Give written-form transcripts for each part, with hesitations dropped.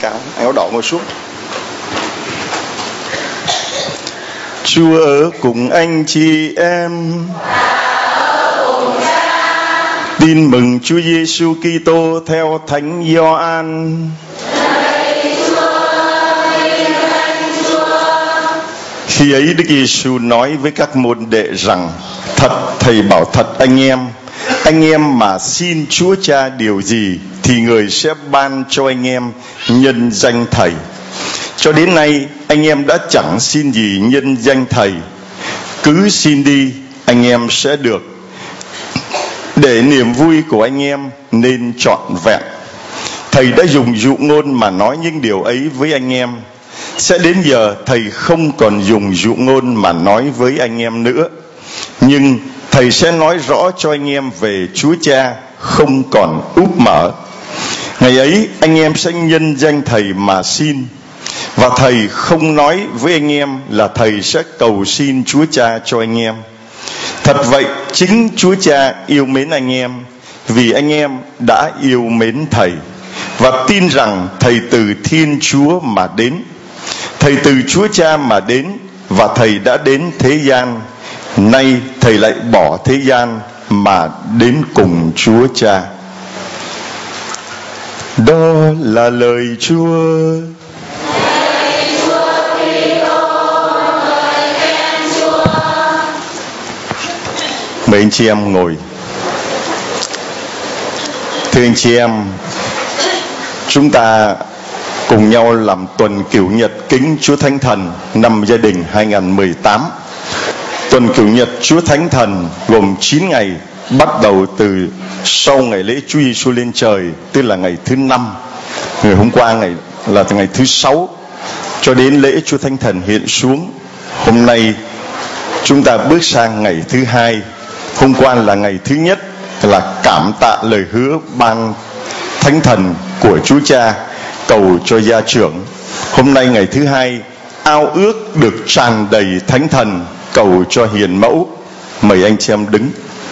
Cả áo đỏ ngồi xuống. Chúa ở cùng anh chị em. Tin mừng Chúa Giêsu Kitô theo Thánh Gioan. Khi ấy Đức Giêsu nói với các môn đệ rằng: Thật thầy bảo thật anh em mà xin Chúa Cha điều gì thì người sẽ ban cho anh em nhân danh thầy. Cho đến nay anh em đã chẳng xin gì nhân danh thầy, cứ xin đi anh em sẽ được, để niềm vui của anh em nên trọn vẹn. Thầy đã dùng dụ ngôn mà nói những điều ấy với anh em. Sẽ đến giờ thầy không còn dùng dụ ngôn mà nói với anh em nữa, nhưng thầy sẽ nói rõ cho anh em về Chúa Cha, không còn úp mở. Ngày ấy anh em sẽ nhân danh thầy mà xin, và thầy không nói với anh em là thầy sẽ cầu xin Chúa Cha cho anh em. Thật vậy, chính Chúa Cha yêu mến anh em, vì anh em đã yêu mến thầy và tin rằng thầy từ Thiên Chúa mà đến. Thầy từ Chúa Cha mà đến, và thầy đã đến thế gian. Nay thầy lại bỏ thế gian mà đến cùng Chúa Cha. Đó là lời Chúa. Mời anh chị em ngồi. Thưa anh chị em, chúng ta cùng nhau làm tuần Cửu Nhật kính Chúa Thánh Thần năm Gia Đình 2018. Tuần Cửu Nhật Chúa Thánh Thần gồm 9 ngày, bắt đầu từ sau ngày lễ Chúa Giêsu lên trời, tức là ngày thứ 5. Ngày hôm qua là ngày thứ 6, cho đến lễ Chúa Thánh Thần hiện xuống. Hôm nay chúng ta bước sang ngày thứ 2. Hôm qua là ngày thứ nhất, là cảm tạ lời hứa ban Thánh Thần của Chúa Cha, cầu cho gia trưởng. Hôm nay ngày thứ 2, ao ước được tràn đầy Thánh Thần, cầu cho hiền mẫu. Mời anh chị em đứng.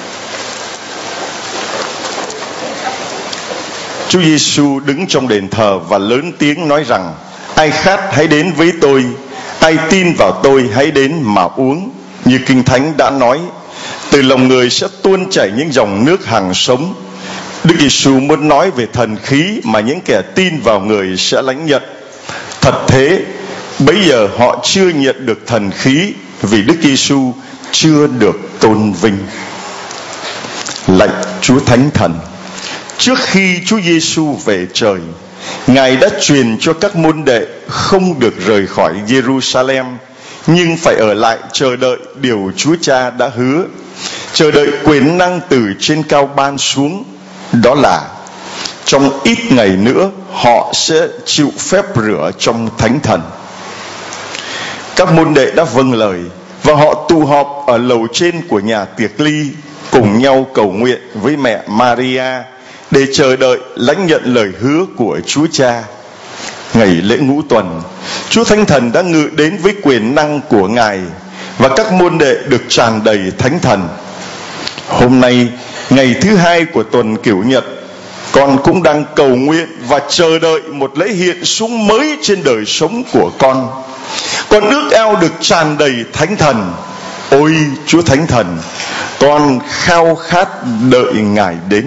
Chúa Giêsu đứng trong đền thờ và lớn tiếng nói rằng: Ai khát hãy đến với tôi, ai tin vào tôi hãy đến mà uống. Như Kinh Thánh đã nói, từ lòng người sẽ tuôn chảy những dòng nước hằng sống. Đức Giêsu muốn nói về thần khí mà những kẻ tin vào người sẽ lãnh nhận. Thật thế, bấy giờ họ chưa nhận được thần khí, vì Đức Giêsu chưa được tôn vinh. Lạy Chúa Thánh Thần, trước khi Chúa Giêsu về trời, Ngài đã truyền cho các môn đệ không được rời khỏi Jerusalem, nhưng phải ở lại chờ đợi điều Chúa Cha đã hứa, chờ đợi quyền năng từ trên cao ban xuống. Đó là trong ít ngày nữa họ sẽ chịu phép rửa trong Thánh Thần. Các môn đệ đã vâng lời, và họ tụ họp ở lầu trên của nhà tiệc ly, cùng nhau cầu nguyện với mẹ Maria để chờ đợi lãnh nhận lời hứa của Chúa Cha. Ngày lễ Ngũ Tuần, Chúa Thánh Thần đã ngự đến với quyền năng của Ngài, và các môn đệ được tràn đầy Thánh Thần. Hôm nay, ngày thứ 2 của tuần Cửu Nhật, con cũng đang cầu nguyện và chờ đợi một lễ hiện xuống mới trên đời sống của con. Con ước ao được tràn đầy Thánh Thần. Ôi Chúa Thánh Thần, con khao khát đợi Ngài đến.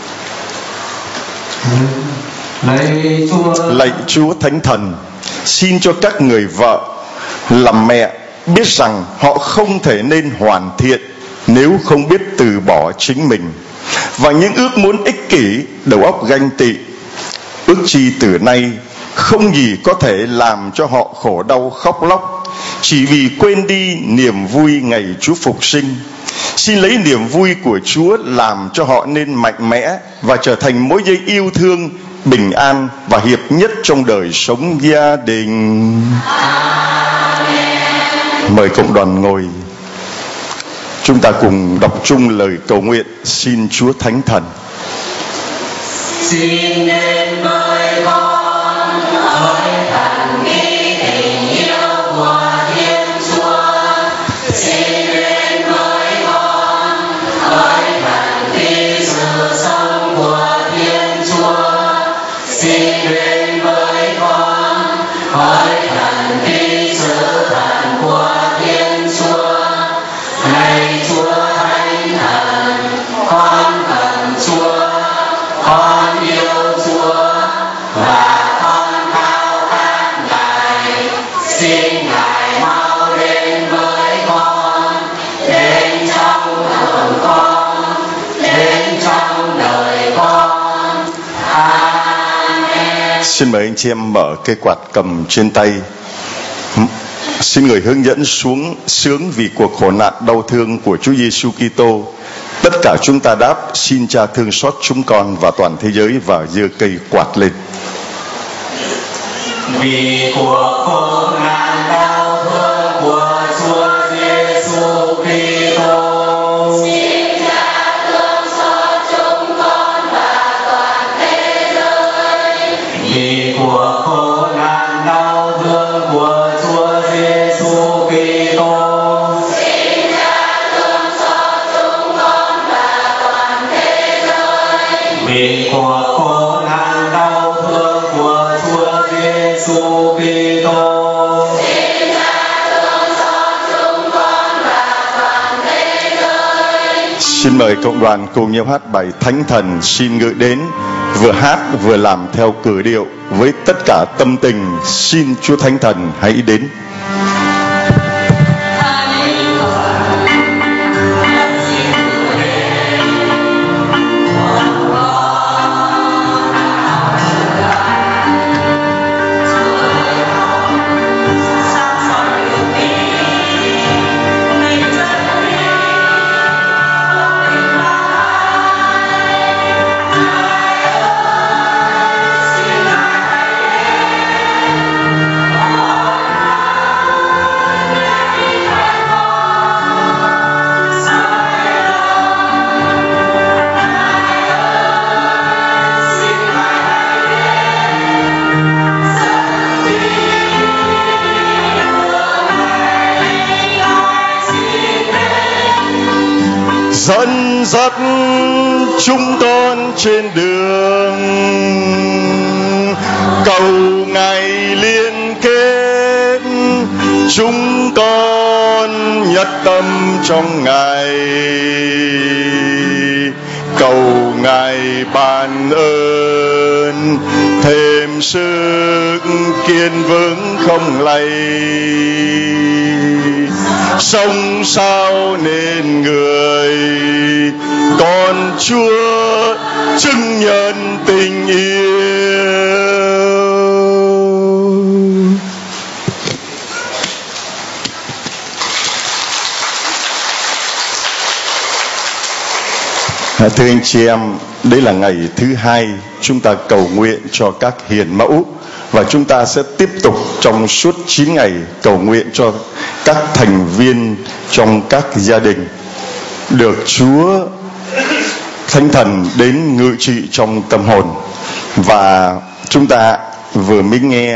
Lạy Chúa Thánh Thần, xin cho các người vợ làm mẹ biết rằng họ không thể nên hoàn thiện nếu không biết từ bỏ chính mình và những ước muốn ích kỷ, đầu óc ganh tị. Ước chi từ nay không gì có thể làm cho họ khổ đau khóc lóc, chỉ vì quên đi niềm vui ngày Chúa phục sinh. Xin lấy niềm vui của Chúa làm cho họ nên mạnh mẽ và trở thành mối dây yêu thương, bình an và hiệp nhất trong đời sống gia đình. Mời cộng đoàn ngồi. Chúng ta cùng đọc chung lời cầu nguyện xin Chúa Thánh Thần. Xin đến với con hỡi thần khí tình yêu của Thiên Chúa. Xin đến với con hỡi thần khí sự sống của Thiên Chúa. Xin đến với con xin Ngài mau đến với con, đến trong lòng con, đến trong đời con. Amen. Xin mời anh chị em mở cây quạt cầm trên tay. Xin người hướng dẫn xuống sướng vì cuộc khổ nạn đau thương của Chúa Giêsu Kitô. Tất cả chúng ta đáp: xin Cha thương xót chúng con và toàn thế giới, và giơ cây quạt lên. Vì cuộc khổ nạn đau thương của Chúa Giêsu Kitô, xin Cha thương xót chúng con và toàn thế giới. Vì cuộc khổ nạn đau thương của Chúa Giêsu Kitô, xin Cha thương xót chúng con và toàn thế giới. Vì cuộc khổ nạn đau thương của Chúa Giêsu Kitô, xin Cha thương xót chúng con và toàn thế giới. Xin mời cộng đoàn cùng nhau hát bài Thánh Thần xin ngự đến, vừa hát vừa làm theo cử điệu với tất cả tâm tình. Xin Chúa Thánh Thần hãy đến. Dẫn dắt chúng con trên đường, cầu Ngài liên kết chúng con nhất tâm trong Ngài, cầu Ngài ban ơn thêm sức kiên vững không lay. Sống sao nên người con Chúa chứng nhân tình yêu. Thưa anh chị em, đây là ngày thứ hai chúng ta cầu nguyện cho các hiền mẫu, và chúng ta sẽ tiếp tục trong suốt 9 ngày cầu nguyện cho các thành viên trong các gia đình, được Chúa Thánh Thần đến ngự trị trong tâm hồn. Và chúng ta vừa mới nghe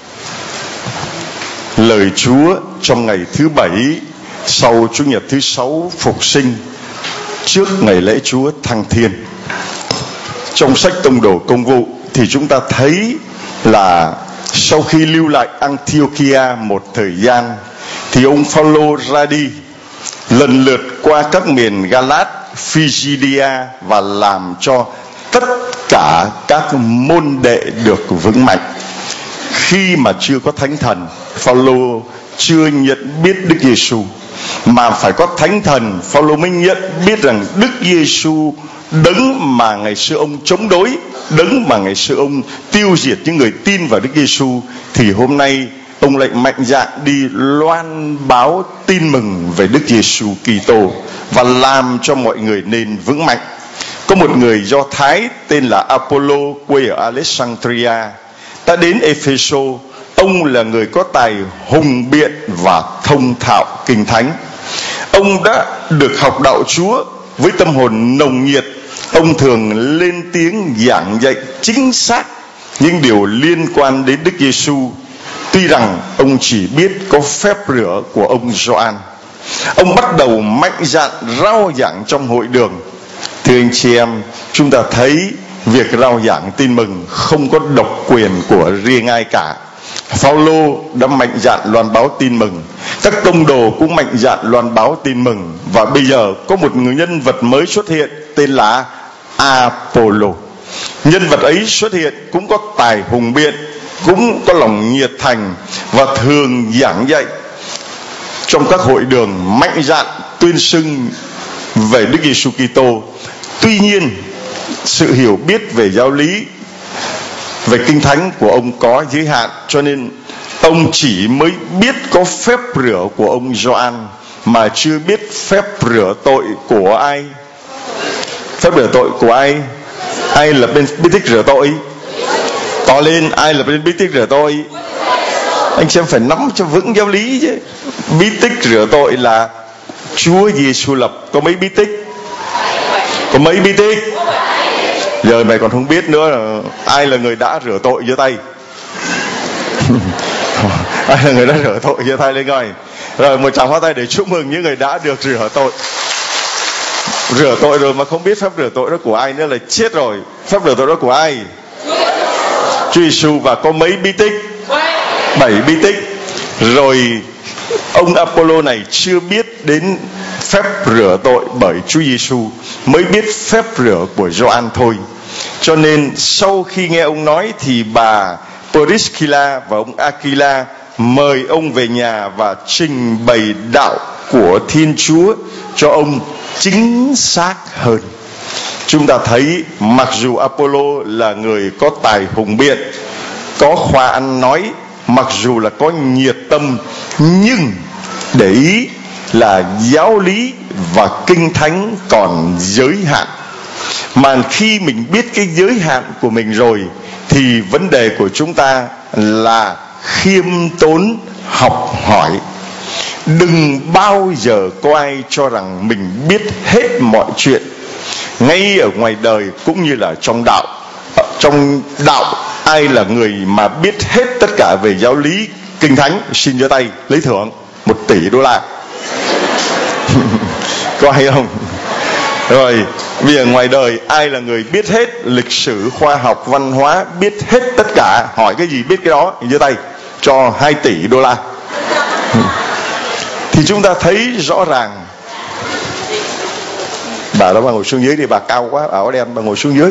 lời Chúa trong ngày thứ 7 sau Chủ nhật thứ 6 phục sinh, trước ngày lễ Chúa thăng thiên. Trong sách Tông đồ Công vụ thì chúng ta thấy là sau khi lưu lại Antiochia một thời gian thì ông Phaolô ra đi lần lượt qua các miền Galat, Phrygia và làm cho tất cả các môn đệ được vững mạnh. Khi mà chưa có Thánh Thần, Phaolô chưa nhận biết Đức Giêsu, mà phải có Thánh Thần Phaolô mới nhận biết rằng Đức Giêsu, đấng mà ngày xưa ông chống đối, đấng mà ngày xưa ông tiêu diệt những người tin vào Đức Giêsu, thì hôm nay ông lại mạnh dạn đi loan báo tin mừng về Đức Giêsu Kitô và làm cho mọi người nên vững mạnh. Có một người Do Thái tên là Apollo, quê ở Alexandria, đã đến Epheso. Ông là người có tài hùng biện và thông thạo kinh thánh. Ông đã được học đạo Chúa với tâm hồn nồng nhiệt. Ông thường lên tiếng giảng dạy chính xác những điều liên quan đến Đức Giêsu, tuy rằng ông chỉ biết có phép rửa của ông Gioan. Ông bắt đầu mạnh dạn rao giảng trong hội đường. Thưa anh chị em, chúng ta thấy việc rao giảng tin mừng không có độc quyền của riêng ai cả. Phaolô đã mạnh dạn loan báo tin mừng, các tông đồ cũng mạnh dạn loan báo tin mừng, và bây giờ có một người nhân vật mới xuất hiện tên là Apollo. Nhân vật ấy xuất hiện cũng có tài hùng biện, cũng có lòng nhiệt thành và thường giảng dạy trong các hội đường, mạnh dạn tuyên xưng về Đức Giêsu Kitô. Tuy nhiên, sự hiểu biết về giáo lý, về Kinh Thánh của ông có giới hạn, cho nên ông chỉ mới biết có phép rửa của ông Gioan mà chưa biết phép rửa tội của ai. Phép rửa tội của ai? Ai là bên bí tích rửa tội? To lên, ai là bên bí tích rửa tội? Anh xem phải nắm cho vững giáo lý chứ. Bí tích rửa tội là Chúa Giêsu lập. Có mấy bí tích? Có mấy bí tích? Giờ mày còn không biết nữa là ai là người đã rửa tội giơ tay. Ai là người đã rửa tội giơ tay lên coi. Rồi một tràng pháo tay để chúc mừng những người đã được rửa tội. Rửa tội rồi mà không biết phép rửa tội đó của ai nữa là chết rồi. Phép rửa tội đó của ai? Chúa Giêsu. Và có mấy bí tích? 7 bí tích. Rồi ông Apollo này chưa biết đến phép rửa tội bởi Chúa Giêsu, mới biết phép rửa của Gioan thôi. Cho nên sau khi nghe ông nói thì bà Priscilla và ông Aquila mời ông về nhà và trình bày đạo của Thiên Chúa cho ông chính xác hơn. Chúng ta thấy mặc dù Apollo là người có tài hùng biện, có khoa ăn nói, mặc dù là có nhiệt tâm, nhưng để ý là giáo lý và Kinh Thánh còn giới hạn. Mà khi mình biết cái giới hạn của mình rồi thì vấn đề của chúng ta là khiêm tốn học hỏi. Đừng bao giờ có ai cho rằng mình biết hết mọi chuyện, ngay ở ngoài đời cũng như là trong đạo. Trong đạo, ai là người mà biết hết tất cả về giáo lý Kinh Thánh? Xin giơ tay lấy thưởng $1 tỷ. Có hay không? Rồi bây giờ ngoài đời ai là người biết hết lịch sử, khoa học, văn hóa, biết hết tất cả? Hỏi cái gì biết cái đó, giơ tay cho $2 tỷ. Thì chúng ta thấy rõ ràng. Bà đó, bà ngồi xuống dưới đi, bà cao quá, áo đen, bà ngồi xuống dưới.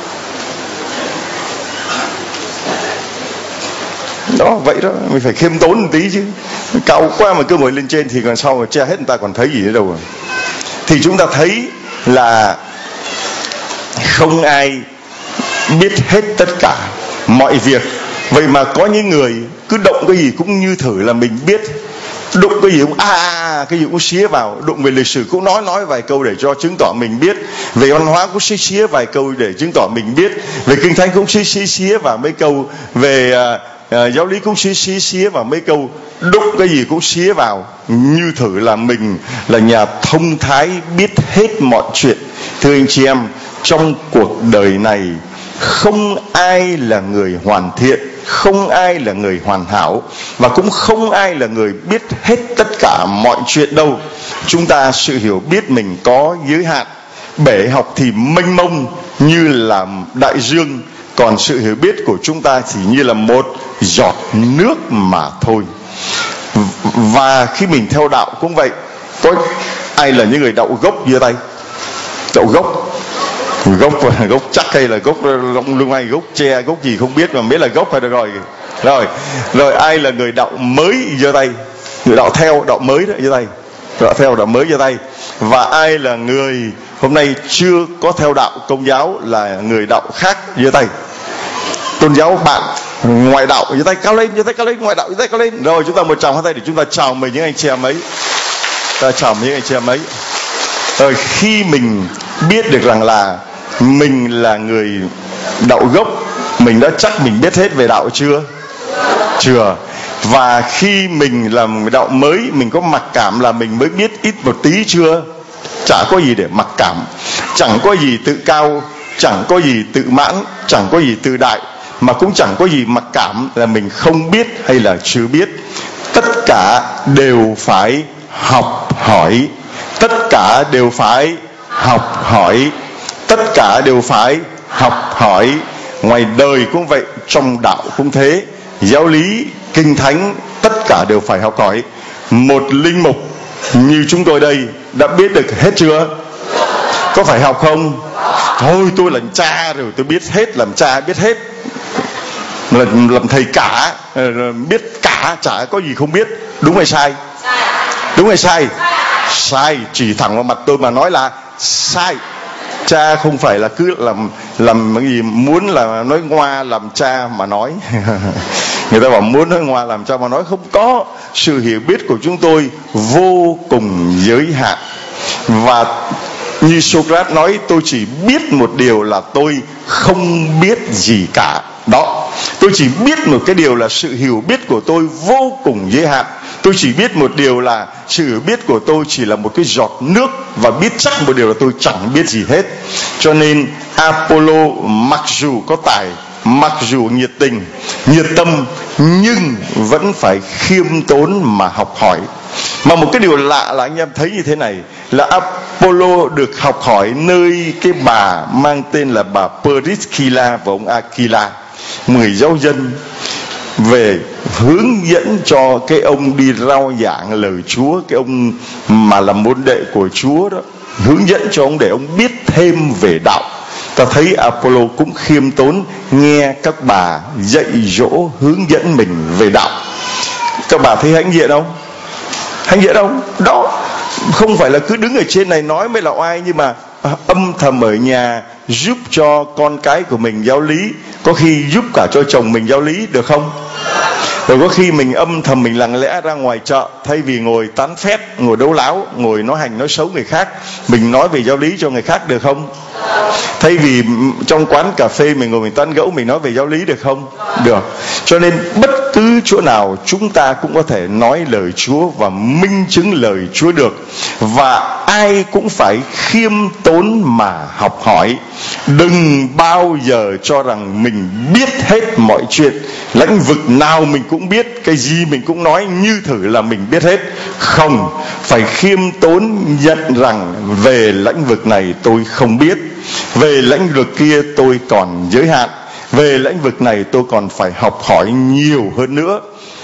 Đó, vậy đó, mình phải khiêm tốn một tí chứ. Cao quá mà cứ ngồi lên trên thì còn sau mà che hết người ta còn thấy gì nữa đâu. Thì chúng ta thấy là không ai biết hết tất cả mọi việc. Vậy mà có những người cứ động cái gì cũng như thử là mình biết. Đụng cái gì cũng cái gì cũng xía vào. Đụng về lịch sử cũng nói vài câu để cho chứng tỏ mình biết. Về văn hóa cũng xía vài câu để chứng tỏ mình biết. Về Kinh Thánh cũng xía vào mấy câu. Về giáo lý cũng xía vào mấy câu. Đụng cái gì cũng xía vào, như thử là mình là nhà thông thái, biết hết mọi chuyện. Thưa anh chị em, trong cuộc đời này không ai là người hoàn thiện, không ai là người hoàn hảo, và cũng không ai là người biết hết tất cả mọi chuyện đâu. Chúng ta sự hiểu biết mình có giới hạn. Bể học thì mênh mông như là đại dương, còn sự hiểu biết của chúng ta chỉ như là một giọt nước mà thôi. Và khi mình theo đạo cũng vậy. Có ai là những người đạo gốc giơ tay? Đạo gốc chắc hay là gốc lung hay gốc tre, gốc gì không biết, mà biết là gốc hay được rồi. Ai là người đạo mới giơ tay? Người đạo theo, đạo mới đó giơ tay. Đạo theo, đạo mới giơ tay. Và ai là người hôm nay chưa có theo đạo Công giáo, là người đạo khác giơ tay. Tôn giáo bạn, ngoại đạo giơ tay cao lên, ngoại đạo giơ tay cao lên. Rồi chúng ta một tràng pháo tay để chúng ta chào mừng những anh chị em ấy. Rồi khi mình biết được rằng là mình là người đạo gốc, mình đã chắc mình biết hết về đạo chưa? Và khi mình làm đạo mới, mình có mặc cảm là mình mới biết ít một tí chưa? Chả có gì để mặc cảm, chẳng có gì tự cao, chẳng có gì tự mãn, chẳng có gì tự đại, mà cũng chẳng có gì mặc cảm là mình không biết hay là chưa biết. Tất cả đều phải học hỏi. Tất cả đều phải học hỏi. Tất cả đều phải học hỏi. Ngoài đời cũng vậy, trong đạo cũng thế. Giáo lý, Kinh Thánh, tất cả đều phải học hỏi. Một linh mục như chúng tôi đây đã biết được hết chưa? Có phải học không? Thôi tôi là cha rồi, tôi biết hết, làm cha biết hết. làm thầy cả, biết cả chả có gì không biết. Đúng hay sai? Đúng hay sai? Sai. Chỉ thẳng vào mặt tôi mà nói là sai. Cha không phải là cứ làm cái gì muốn là nói ngoa làm cha mà nói. Người ta bảo muốn nói ngoa làm cha mà nói, không có. Sự hiểu biết của chúng tôi vô cùng giới hạn. Và như Socrates nói, tôi chỉ biết một điều là tôi không biết gì cả. Đó, tôi chỉ biết một cái điều là sự hiểu biết của tôi vô cùng giới hạn. Tôi chỉ biết một điều là sự hiểu biết của tôi chỉ là một cái giọt nước, và biết chắc một điều là tôi chẳng biết gì hết. Cho nên Apollo mặc dù có tài, mặc dù nhiệt tình, nhiệt tâm, nhưng vẫn phải khiêm tốn mà học hỏi. Mà một cái điều lạ là anh em thấy như thế này, là Apollo được học hỏi nơi cái bà mang tên là bà Priscilla và ông Aquila, người giáo dân, về hướng dẫn cho cái ông đi rao giảng lời Chúa, cái ông mà là môn đệ của Chúa đó, hướng dẫn cho ông để ông biết thêm về đạo. Ta thấy Apollo cũng khiêm tốn nghe các bà dạy dỗ hướng dẫn mình về đạo. Các bà thấy hãnh diện không? Hãnh diện không? Đó, không phải là cứ đứng ở trên này nói mới là oai, nhưng mà âm thầm ở nhà giúp cho con cái của mình giáo lý, có khi giúp cả cho chồng mình giáo lý, được không? Rồi có khi mình âm thầm mình lặng lẽ ra ngoài chợ, thay vì ngồi tán phét, ngồi đấu láo, ngồi nói hành nói xấu người khác, mình nói về giáo lý cho người khác, được không? Thay vì trong quán cà phê mình ngồi mình tán gẫu, mình nói về giáo lý, được không? Được. Cho nên bất cứ chỗ nào chúng ta cũng có thể nói lời Chúa và minh chứng lời Chúa được. Và ai cũng phải khiêm tốn mà học hỏi. Đừng bao giờ cho rằng mình biết hết mọi chuyện, lĩnh vực nào mình cũng biết, cái gì mình cũng nói như thử là mình biết hết. Không, phải khiêm tốn nhận rằng về lĩnh vực này tôi không biết, về lĩnh vực kia tôi còn giới hạn, về lĩnh vực này tôi còn phải học hỏi nhiều hơn nữa.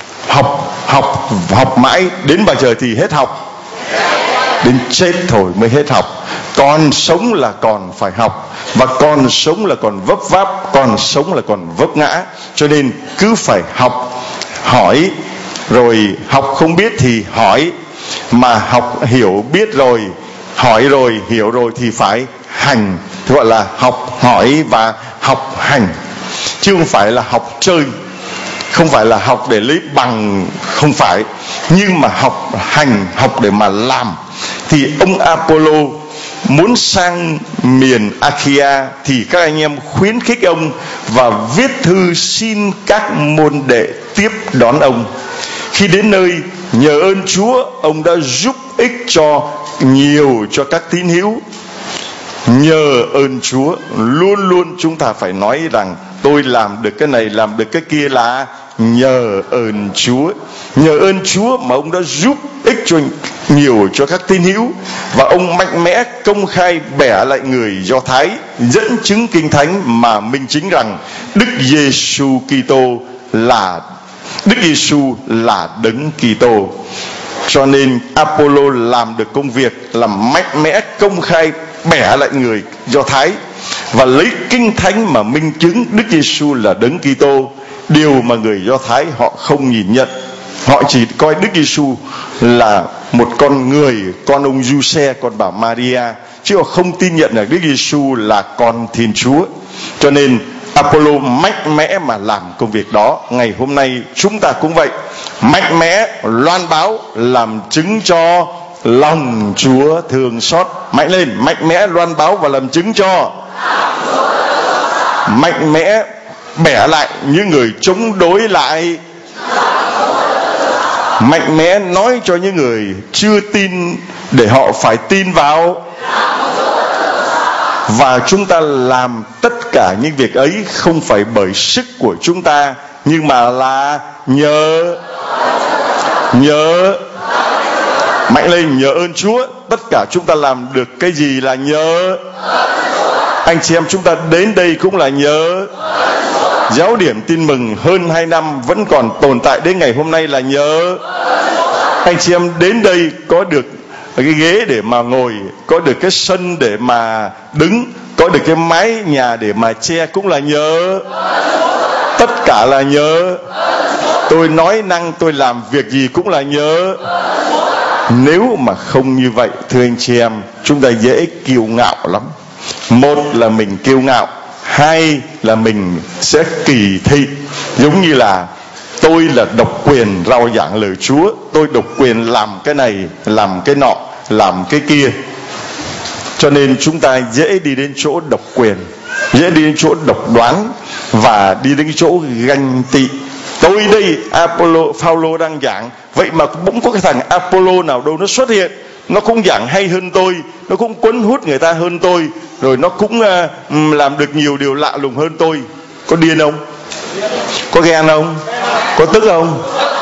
Học mãi đến bao giờ thì hết học? Đến chết thôi mới hết học. Còn sống là còn phải học, và còn sống là còn vấp váp, còn sống là còn vấp ngã. Cho nên cứ phải học, hỏi, rồi học không biết thì hỏi, mà học hiểu biết rồi, hỏi rồi, hiểu rồi thì phải hành. Gọi là học hỏi và học hành, chứ không phải là học chơi, không phải là học để lấy bằng, không phải, nhưng mà học hành, học để mà làm. Thì ông Apollo muốn sang miền Achaia thì các anh em khuyến khích ông và viết thư xin các môn đệ tiếp đón ông. Khi đến nơi, nhờ ơn Chúa, ông đã giúp ích cho nhiều cho các tín hữu. Nhờ ơn Chúa, luôn luôn chúng ta phải nói rằng tôi làm được cái này, làm được cái kia là nhờ ơn Chúa. Nhờ ơn Chúa mà ông đã giúp ích cho nhiều cho các tín hữu, và ông mạnh mẽ công khai bẻ lại người Do Thái, dẫn chứng Kinh Thánh mà minh chứng rằng Đức Giêsu Kitô là Đấng Kitô. Cho nên Apollo làm được công việc là mạnh mẽ công khai bẻ lại người Do Thái và lấy Kinh Thánh mà minh chứng Đức Giêsu là Đấng Kitô, điều mà người Do Thái họ không nhìn nhận. Họ chỉ coi Đức Giêsu là một con người, con ông Giuse, con bà Maria, chứ họ không tin nhận là Đức Giêsu là con Thiên Chúa. Cho nên Apollo mạnh mẽ mà làm công việc đó. Ngày hôm nay chúng ta cũng vậy, mạnh mẽ loan báo, làm chứng cho lòng Chúa thương xót. Mạnh lên, mạnh mẽ loan báo và làm chứng cho, mạnh mẽ bẻ lại những người chống đối lại, mạnh mẽ nói cho những người chưa tin để họ phải tin vào. Và chúng ta làm tất cả những việc ấy không phải bởi sức của chúng ta, nhưng mà là nhờ mạnh lên, nhờ ơn Chúa. Tất cả chúng ta làm được cái gì là nhờ. Anh chị em chúng ta đến đây cũng là nhờ. Giáo điểm tin mừng hơn 2 năm vẫn còn tồn tại đến ngày hôm nay là nhờ. Anh chị em đến đây có được cái ghế để mà ngồi, có được cái sân để mà đứng, có được cái mái nhà để mà che cũng là nhờ. Tất cả là nhờ. Tôi nói năng, tôi làm việc gì cũng là nhờ. Nếu mà không như vậy, thưa anh chị em, chúng ta dễ kiêu ngạo lắm. Một là mình kiêu ngạo, hai là mình sẽ kỳ thị. Giống như là tôi là độc quyền rao giảng lời Chúa, tôi độc quyền làm cái này, làm cái nọ, làm cái kia. Cho nên chúng ta dễ đi đến chỗ độc quyền, dễ đi đến chỗ độc đoán, và đi đến chỗ ganh tị. Tôi đây, Phaolô đang giảng, vậy mà cũng có cái thằng Apollo nào đâu nó xuất hiện, nó cũng giảng hay hơn tôi, nó cũng cuốn hút người ta hơn tôi, rồi nó cũng làm được nhiều điều lạ lùng hơn tôi. Có điên không? Có ghen không? Có tức không?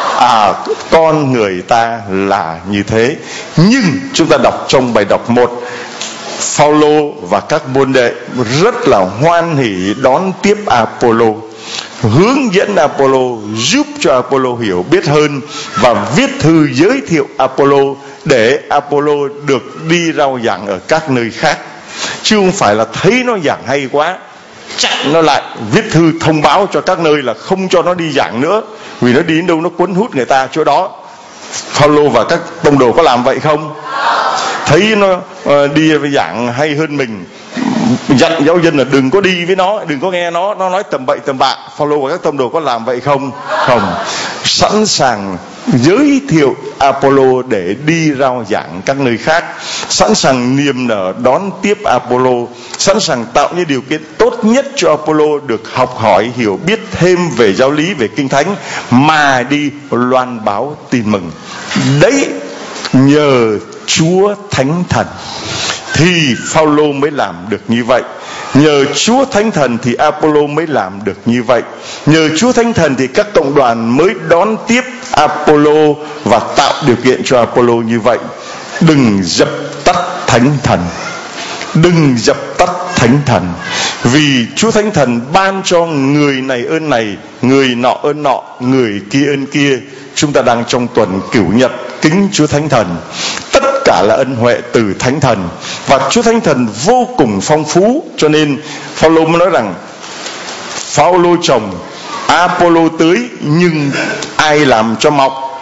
Con người ta là như thế. Nhưng chúng ta đọc trong bài đọc 1, Phaolô và các môn đệ rất là hoan hỉ đón tiếp Apollo, hướng dẫn Apollo, giúp cho Apollo hiểu biết hơn, và viết thư giới thiệu Apollo để Apollo được đi rao giảng ở các nơi khác. Chứ không phải là thấy nó giảng hay quá chặn nó lại, viết thư thông báo cho các nơi là không cho nó đi giảng nữa, vì nó đi đến đâu nó cuốn hút người ta chỗ đó. Phaolô và các tông đồ có làm vậy không? Thấy nó đi giảng hay hơn mình, dặn giáo dân là đừng có đi với nó, đừng có nghe nó nói tầm bậy tầm bạ. Phaolô và các tông đồ có làm vậy không? Không. Sẵn sàng giới thiệu Apollo để đi rao giảng các nơi khác, sẵn sàng niềm nở đón tiếp Apollo, sẵn sàng tạo những điều kiện tốt nhất cho Apollo được học hỏi, hiểu biết thêm về giáo lý, về Kinh Thánh, mà đi loan báo tin mừng. Đấy, nhờ Chúa Thánh Thần thì Phaolô mới làm được như vậy. Nhờ Chúa Thánh Thần thì Apollo mới làm được như vậy. Nhờ Chúa Thánh Thần thì các cộng đoàn mới đón tiếp Apollo và tạo điều kiện cho Apollo như vậy. Đừng dập tắt Thánh Thần, đừng dập tắt Thánh Thần, vì Chúa Thánh Thần ban cho người này ơn này, người nọ ơn nọ, người kia ơn kia. Chúng ta đang trong tuần Cửu Nhật kính Chúa Thánh Thần. Tất cả là ân huệ từ Thánh Thần, và Chúa Thánh Thần vô cùng phong phú. Cho nên Phaolô mới nói rằng Phaolô trồng, Apollo tưới, nhưng ai làm cho mọc?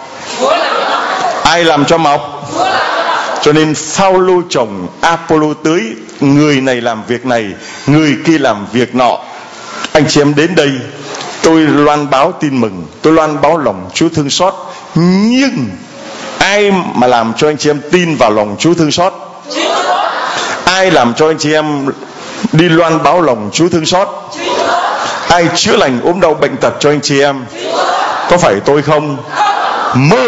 Ai làm cho mọc? Cho nên Phaolô trồng, Apollo tưới, người này làm việc này, người kia làm việc nọ. Anh chị em đến đây, tôi loan báo tin mừng, tôi loan báo lòng Chúa thương xót, nhưng ai mà làm cho anh chị em tin vào lòng Chúa thương xót? Ai làm cho anh chị em đi loan báo lòng Chúa thương xót? Ai chữa lành ốm đau bệnh tật cho anh chị em? Có phải tôi không? Mơ!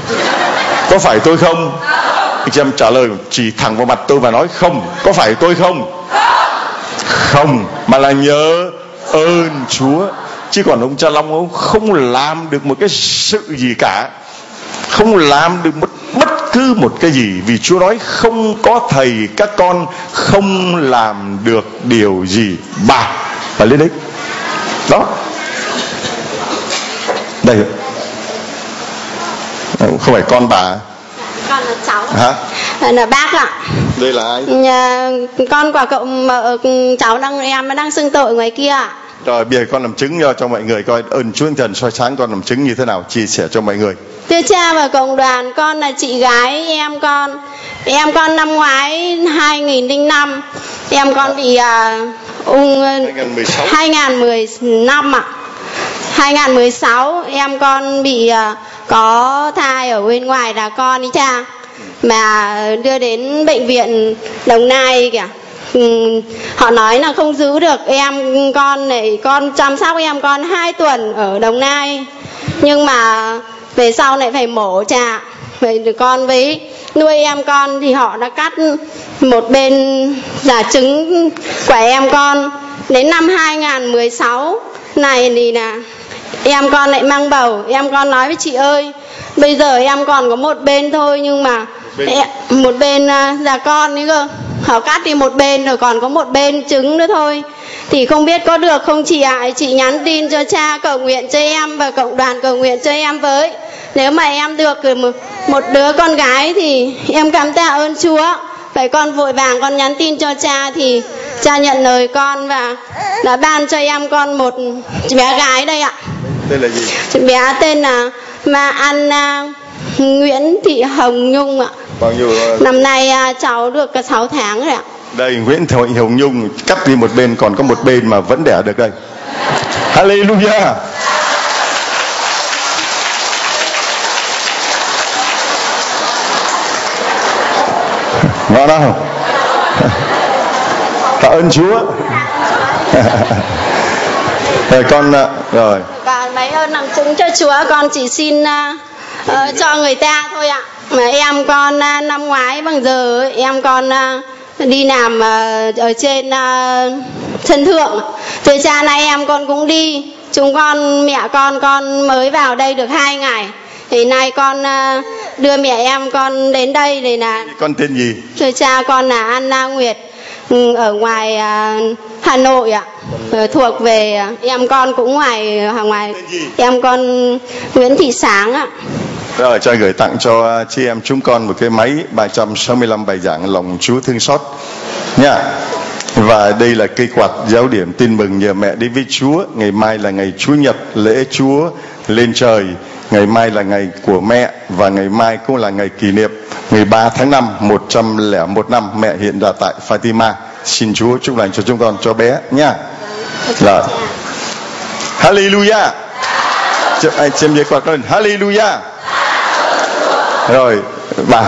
Có phải tôi không? Anh chị em trả lời chỉ thẳng vào mặt tôi và nói không. Có phải tôi không? Không, mà là nhờ ơn Chúa. Chứ còn ông Cha Long ông không làm được một cái sự gì cả, không làm được bất cứ một cái gì, vì Chúa nói không có thầy các con không làm được điều gì. Bà lên đấy đó, đây không phải con bà, con là cháu. Hả? Là bác ạ. Đây là ai? Con của cậu cháu em đang xưng tội ngoài kia ạ. Rồi bây giờ con làm chứng cho mọi người coi ơn Chúa Thánh Thần soi sáng con làm chứng như thế nào, chia sẻ cho mọi người. Thưa cha và cộng đoàn, con là chị gái em con. Em con năm ngoái 2005 em con bị ung 2015 ạ. 2016 em con bị có thai ở bên ngoài là con đi cha, mà đưa đến bệnh viện Đồng Nai kìa. Họ nói là không giữ được em con này, con chăm sóc em con 2 tuần ở Đồng Nai, nhưng mà về sau lại phải mổ cha. Vậy con với nuôi em con thì họ đã cắt một bên giả trứng của em con. Đến năm 2016 này thì là em con lại mang bầu. Em con nói với chị ơi, bây giờ em còn có một bên thôi, nhưng mà một bên là con ấy cơ, họ cắt đi một bên rồi còn có một bên trứng nữa thôi, thì không biết có được không chị ạ? Chị nhắn tin cho cha cầu nguyện cho em và cộng đoàn cầu nguyện cho em với. Nếu mà em được một đứa con gái thì em cảm tạ ơn Chúa. Vậy con vội vàng con nhắn tin cho cha thì Cha nhận lời con và đã ban cho em con một bé gái đây ạ. Tên là gì? Bé tên là Anna Nguyễn Thị Hồng Nhung ạ. Bao nhiêu rồi? Năm nay cháu được 6 tháng rồi ạ. Đây, Nguyễn Thị Hồng Nhung cắt đi một bên, còn có một bên mà vẫn đẻ được đây. Hallelujah. Ngon không? Tạ ơn Chúa. Rồi con rồi. Và mấy ơn làm chứng cho Chúa, con chỉ xin cho người ta thôi ạ. Mà em con năm ngoái bằng giờ em con đi làm ở trên sân thượng. Từ cha nay em con cũng đi. Chúng con mẹ con mới vào đây được 2 ngày. Thì nay con đưa mẹ em con đến đây để là. Con tên gì? Thưa cha, con là Anna Nguyệt, ở ngoài Hà Nội ạ. Thuộc về em con cũng ngoài em con Nguyễn Thị Sáng ạ. Rồi, cho gửi tặng cho chị em chúng con một cái máy 365 bài giảng lòng Chúa thương xót nha. Và đây là cây quạt giáo điểm tin mừng nhờ mẹ đến với Chúa. Ngày mai là ngày Chúa Nhật, lễ Chúa lên trời. Ngày mai là ngày của mẹ, và ngày mai cũng là ngày kỷ niệm 13 tháng 5 101 năm mẹ hiện ra tại Fatima. Xin Chúa chúc lành cho chúng con, cho bé nha. Rồi. Hallelujah. Ai xem giấy quạt lên. Hallelujah. Rồi, bà.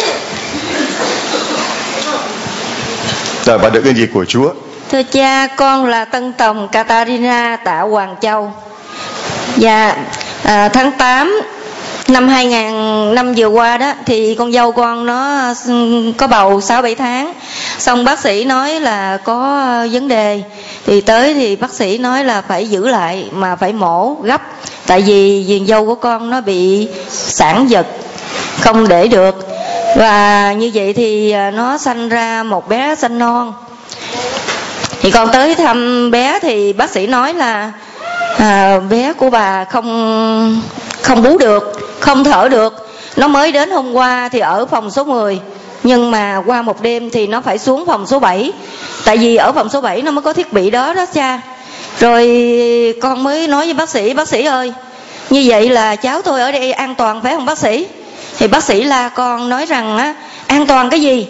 Rồi, bà được cái gì của Chúa? Thưa cha, con là Tân Tòng Catarina Tạ Hoàng Châu. Dạ, tháng 8 năm 2000 năm vừa qua đó thì con dâu con nó có bầu 6-7 tháng. Xong bác sĩ nói là có vấn đề. Thì tới thì bác sĩ nói là phải giữ lại mà phải mổ gấp. Tại vì vườn dâu của con nó bị sản giật, không để được. Và như vậy thì nó sanh ra một bé sanh non. Thì con tới thăm bé thì bác sĩ nói là bé của bà không bú được, không thở được. Nó mới đến hôm qua thì ở phòng số 10, nhưng mà qua một đêm thì nó phải xuống phòng số 7. Tại vì ở phòng số 7 nó mới có thiết bị đó đó cha. Rồi con mới nói với bác sĩ ơi, như vậy là cháu tôi ở đây an toàn phải không bác sĩ? Thì bác sĩ la con nói rằng á, an toàn cái gì?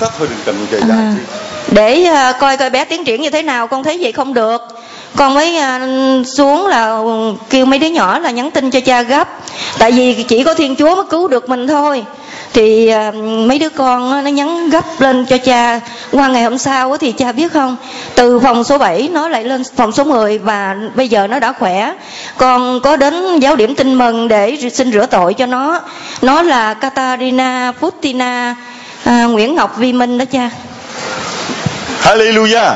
Để coi bé tiến triển như thế nào. Con thấy vậy không được. Con mới xuống là kêu mấy đứa nhỏ là nhắn tin cho cha gấp. Tại vì chỉ có Thiên Chúa mới cứu được mình thôi. Thì mấy đứa con nó nhắn gấp lên cho cha. Qua ngày hôm sau thì cha biết không, từ phòng số 7 nó lại lên phòng số 10 và bây giờ nó đã khỏe. Con có đến giáo điểm tin mừng để xin rửa tội cho nó. Nó là Catarina Futina Nguyễn Ngọc Vi Minh đó cha. Hallelujah.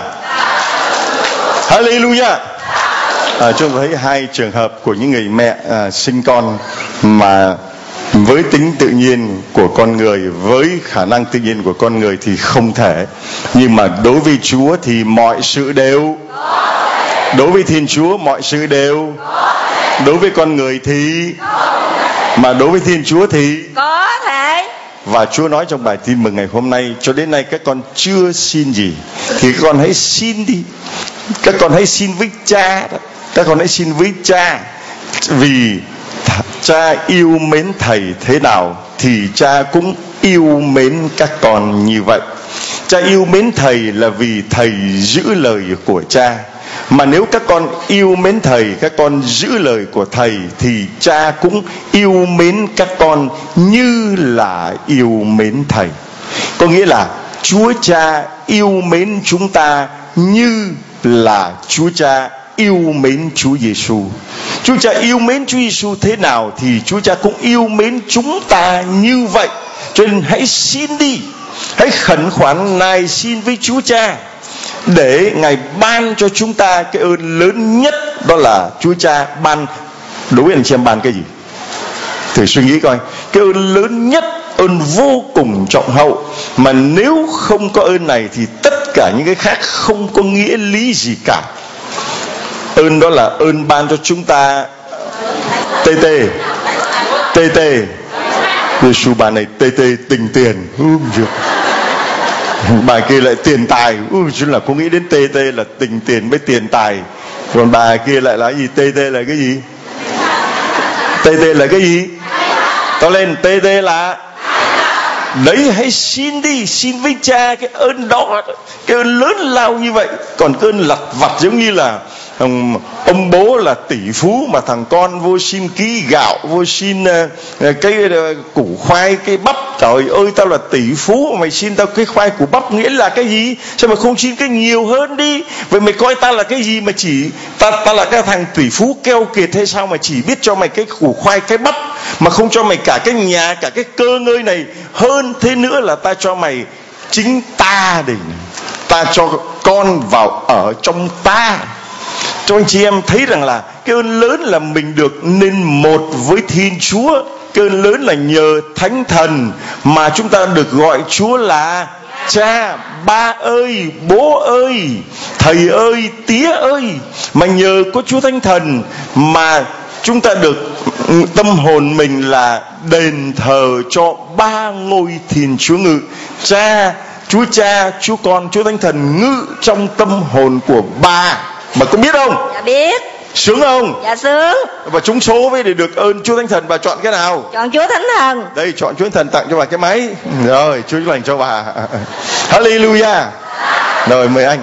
Hallelujah. Chúng tôi thấy 2 trường hợp của những người mẹ sinh con mà với tính tự nhiên của con người, với khả năng tự nhiên của con người thì không thể. Nhưng mà đối với Chúa thì mọi sự đều. Đối với Thiên Chúa mọi sự đều. Đối với con người thì, mà đối với Thiên Chúa thì có thể. Và Chúa nói trong bài tin mừng ngày hôm nay, cho đến nay các con chưa xin gì thì các con hãy xin đi. Các con hãy xin với cha đó. Các con hãy xin với cha. Vì cha yêu mến thầy thế nào thì cha cũng yêu mến các con như vậy. Cha yêu mến thầy là vì thầy giữ lời của cha. Mà nếu các con yêu mến thầy, các con giữ lời của thầy thì cha cũng yêu mến các con như là yêu mến thầy. Có nghĩa là Chúa Cha yêu mến chúng ta như là Chúa Cha yêu mến Chúa Giêsu. Chúa Cha yêu mến Chúa Giêsu thế nào thì Chúa Cha cũng yêu mến chúng ta như vậy. Cho nên hãy xin đi, hãy khẩn khoản nài xin với Chúa Cha để Ngài ban cho chúng ta cái ơn lớn nhất, đó là Chúa Cha ban. Đối với anh chị em ban cái gì? Thử suy nghĩ coi. Cái ơn lớn nhất, ơn vô cùng trọng hậu, mà nếu không có ơn này thì tất cả những cái khác không có nghĩa lý gì cả. Ơn đó là ơn ban cho chúng ta TT. Giêsu ban này TT tình tiền. Bà kia lại tiền tài, chứ là có nghĩ đến TT là tình tiền với tiền tài. Còn bà kia lại là gì? TT là cái gì? TT là cái gì? To lên, TT là đấy, hãy xin đi, xin với cha cái ơn đó, cái ơn lớn lao như vậy. Còn cái ơn lặt vặt giống như là ông bố là tỷ phú mà thằng con vô xin ký gạo, vô xin cái củ khoai, cái bắp. Trời ơi, tao là tỷ phú mày xin tao cái khoai củ bắp nghĩa là cái gì? Sao mày không xin cái nhiều hơn đi? Vậy mày coi ta là cái gì mà chỉ ta là cái thằng tỷ phú keo kiệt hay sao mà chỉ biết cho mày cái củ khoai, cái bắp mà không cho mày cả cái nhà, cả cái cơ ngơi này. Hơn thế nữa là ta cho mày chính ta để ta cho con vào ở trong ta. Cho anh chị em thấy rằng là cái ơn lớn là mình được nên một với Thiên Chúa. Cái ơn lớn là nhờ Thánh Thần mà chúng ta được gọi Chúa là Cha. Ba ơi, bố ơi, thầy ơi, tía ơi. Mà nhờ có Chúa Thánh Thần mà chúng ta được tâm hồn mình là đền thờ cho ba ngôi Thiên Chúa ngự. Cha, Chúa Cha, Chúa Con, Chúa Thánh Thần ngự trong tâm hồn của bà. Bà có biết không? Dạ biết. Sướng không? Dạ sướng. Và trúng số với để được ơn Chúa Thánh Thần, bà chọn cái nào? Chọn Chúa Thánh Thần. Đây, chọn Chúa Thánh Thần, tặng cho bà cái máy. Rồi, Chúa lành cho bà. Hallelujah. Rồi, mời anh.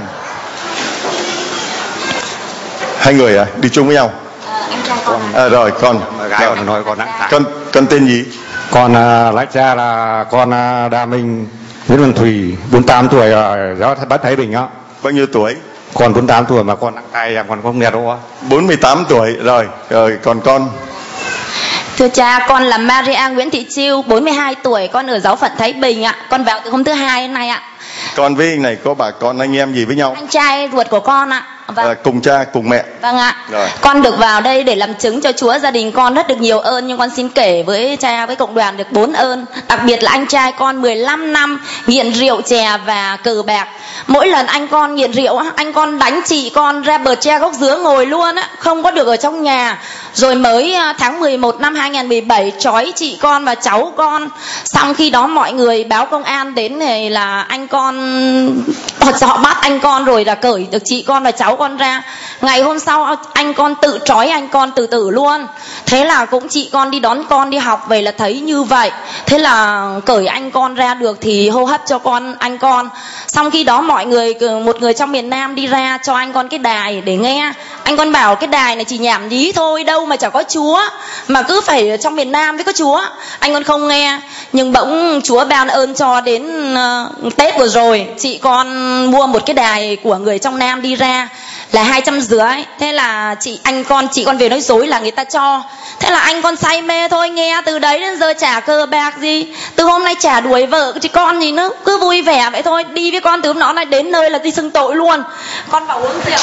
Hai người đi chung với nhau? Anh trai con. Rồi, con. Gái còn nói con nặng. Con tên gì? Con lái cha là con Đa Minh Nguyễn Văn Thùy, 48 tuổi ở giáo Bát Thái Bình á. Bao nhiêu tuổi? Con 48 tuổi mà con nặng tay em còn không nghe đâu á. 48 tuổi rồi, còn con? Thưa cha, con là Maria Nguyễn Thị Chiêu, 42 tuổi, con ở giáo phận Thái Bình ạ. Con vào từ hôm thứ Hai hôm nay ạ. Con với anh này có bà con anh em gì với nhau? Anh trai ruột của con ạ. Vâng. Cùng cha cùng mẹ. Vâng ạ. Rồi. Con được vào đây để làm chứng cho Chúa. Gia đình con rất được nhiều ơn, nhưng con xin kể với cha, với cộng đoàn được 4 ơn. Đặc biệt là anh trai con 15 năm nghiện rượu chè và cờ bạc. Mỗi lần anh con nghiện rượu, anh con đánh chị con ra bờ tre gốc dứa ngồi luôn á, không có được ở trong nhà. Rồi mới tháng 11 năm 2017 trói chị con và cháu con. Xong khi đó mọi người báo công an đến này là anh con, họ bắt anh con rồi là cởi được chị con và cháu con ra. Ngày hôm sau anh con tự trói anh con tự tử luôn. Thế là cũng chị con đi đón con đi học về là thấy như vậy. Thế là cởi anh con ra được thì hô hấp cho anh con. Xong khi đó mọi người, một người trong miền Nam đi ra cho anh con cái đài để nghe. Anh con bảo cái đài này chỉ nhảm nhí thôi, đâu mà chả có Chúa, mà cứ phải ở trong miền Nam mới có Chúa. Anh con không nghe. Nhưng bỗng Chúa ban ơn cho đến Tết vừa rồi, chị con mua một cái đài của người trong Nam đi ra là 250. Thế là chị con về nói dối là người ta cho. Thế là anh con say mê thôi, nghe từ đấy đến giờ chả cờ bạc gì, từ hôm nay chả đuổi vợ chị con gì nữa, cứ vui vẻ vậy thôi. Đi với con từ hôm đó này đến nơi là đi xưng tội luôn. Con bảo uống rượu,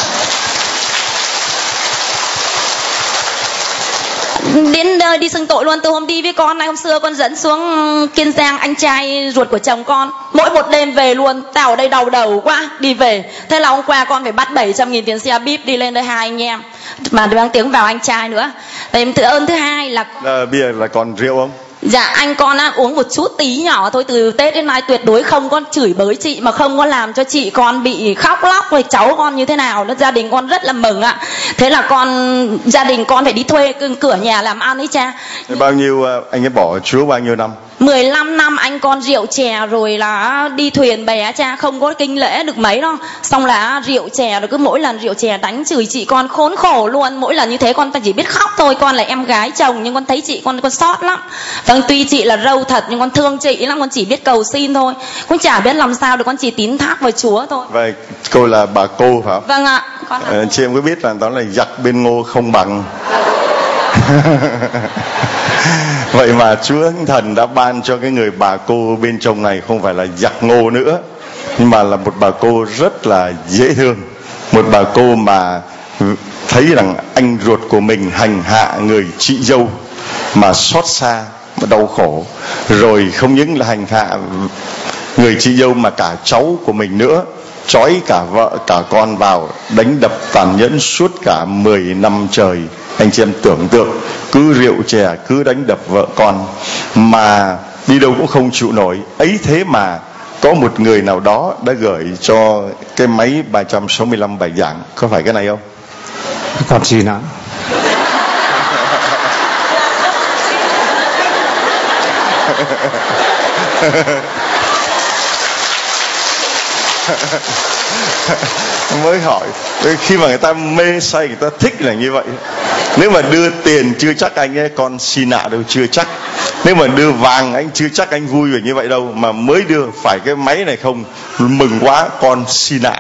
đến nơi đi xưng tội luôn. Từ hôm đi với con này, hôm xưa con dẫn xuống Kiên Giang anh trai ruột của chồng con, mỗi một đêm về luôn. Tao ở đây đau đầu quá, đi về. Thế là hôm qua con phải bắt 700.000 tiền xe bíp đi lên đây, hai anh em mà mang tiếng vào anh trai nữa. Vậy tự ơn thứ hai là bây giờ là còn rượu không? Dạ anh con uống một chút tí nhỏ thôi. Từ Tết đến nay tuyệt đối không có chửi bới chị, mà không có làm cho chị con bị khóc lóc rồi cháu con như thế nào đó. Gia đình con rất là mừng ạ. Thế là gia đình con phải đi thuê cửa nhà làm ăn ấy cha. Bao nhiêu anh ấy bỏ Chúa bao nhiêu năm? 15 năm anh con rượu chè rồi là đi thuyền bè cha, không có kinh lễ được mấy đâu. Xong là rượu chè rồi cứ mỗi lần rượu chè đánh chửi chị con khốn khổ luôn. Mỗi lần như thế con ta chỉ biết khóc thôi. Con là em gái chồng nhưng con thấy chị con sót lắm. Vâng, tuy chị là râu thật nhưng con thương chị lắm, con chỉ biết cầu xin thôi. Con chả biết làm sao được, con chỉ tín thác vào Chúa thôi. Vậy cô là bà cô phải không? Vâng ạ. Chị em có biết là đó là giặc bên Ngô không bằng. Vậy mà Chúa Thánh Thần đã ban cho cái người bà cô bên trong này không phải là giặc Ngô nữa, nhưng mà là một bà cô rất là dễ thương. Một bà cô mà thấy rằng anh ruột của mình hành hạ người chị dâu mà xót xa, mà đau khổ. Rồi không những là hành hạ người chị dâu mà cả cháu của mình nữa, trói cả vợ cả con vào, đánh đập tàn nhẫn suốt cả 10 năm trời. Anh chị em tưởng tượng, cứ rượu chè, cứ đánh đập vợ con, mà đi đâu cũng không chịu nổi. Ấy thế mà có một người nào đó đã gửi cho cái máy 365 bài giảng, có phải cái này không? Còn gì nữa? Mới hỏi, khi mà người ta mê say, người ta thích là như vậy. Nếu mà đưa tiền chưa chắc anh ấy con xin nạ đâu, chưa chắc. Nếu mà đưa vàng anh chưa chắc anh vui về như vậy đâu, mà mới đưa phải cái máy này không, mừng quá con xin nạ.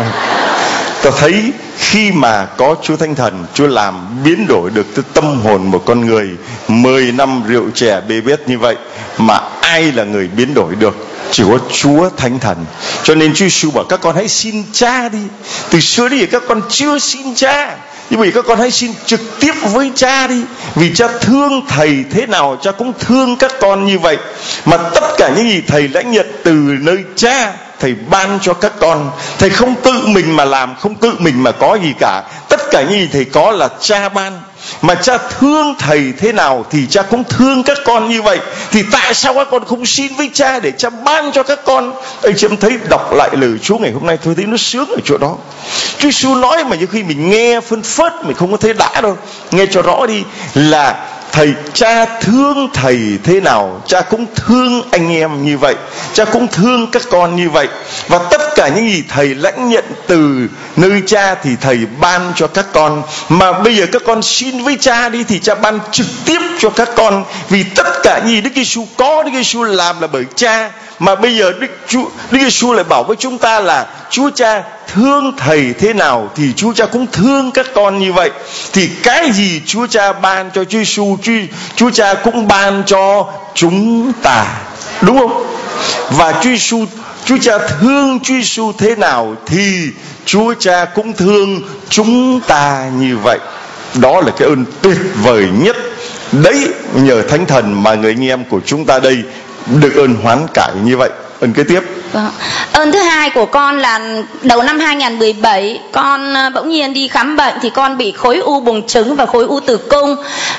Tôi thấy khi mà có Chúa Thánh Thần, Chúa làm biến đổi được cái tâm hồn một con người. 10 năm rượu chè bê bết như vậy mà ai là người biến đổi được? Chỉ có Chúa Thánh Thần. Cho nên Chúa Giêsu bảo các con hãy xin Cha đi. Từ xưa đến giờ các con chưa xin Cha, nhưng bởi các con hãy xin trực tiếp với Cha đi. Vì Cha thương thầy thế nào, Cha cũng thương các con như vậy. Mà tất cả những gì thầy đã nhận từ nơi Cha, thầy ban cho các con. Thầy không tự mình mà làm, không tự mình mà có gì cả. Tất cả những gì thầy có là Cha ban. Mà Cha thương thầy thế nào thì Cha cũng thương các con như vậy. Thì tại sao các con không xin với Cha để Cha ban cho các con? Anh chị em thấy đọc lại lời Chúa ngày hôm nay, tôi thấy nó sướng ở chỗ đó. Chúa Giêsu nói mà nhiều khi mình nghe phân phớt, mình không có thấy đã đâu. Nghe cho rõ đi, là thầy Cha thương thầy thế nào, Cha cũng thương anh em như vậy, Cha cũng thương các con như vậy. Và tất cả những gì thầy lãnh nhận từ nơi Cha thì thầy ban cho các con. Mà bây giờ các con xin với Cha đi thì Cha ban trực tiếp cho các con. Vì tất cả những gì Đức Giêsu có, Đức Giêsu làm là bởi Cha. Mà bây giờ Đức Giêsu lại bảo với chúng ta là Chúa Cha thương thầy thế nào thì Chúa Cha cũng thương các con như vậy. Thì cái gì Chúa Cha ban cho Chúa Giêsu, Chúa Cha cũng ban cho chúng ta, đúng không? Và Chúa Cha thương Chúa Giêsu thế nào thì Chúa Cha cũng thương chúng ta như vậy. Đó là cái ơn tuyệt vời nhất. Đấy, nhờ Thánh Thần mà người anh em của chúng ta đây được ơn hoán cải như vậy. Ơn kế tiếp. Ơn thứ hai của con là đầu năm 2017 con bỗng nhiên đi khám bệnh thì con bị khối u buồng trứng và khối u tử cung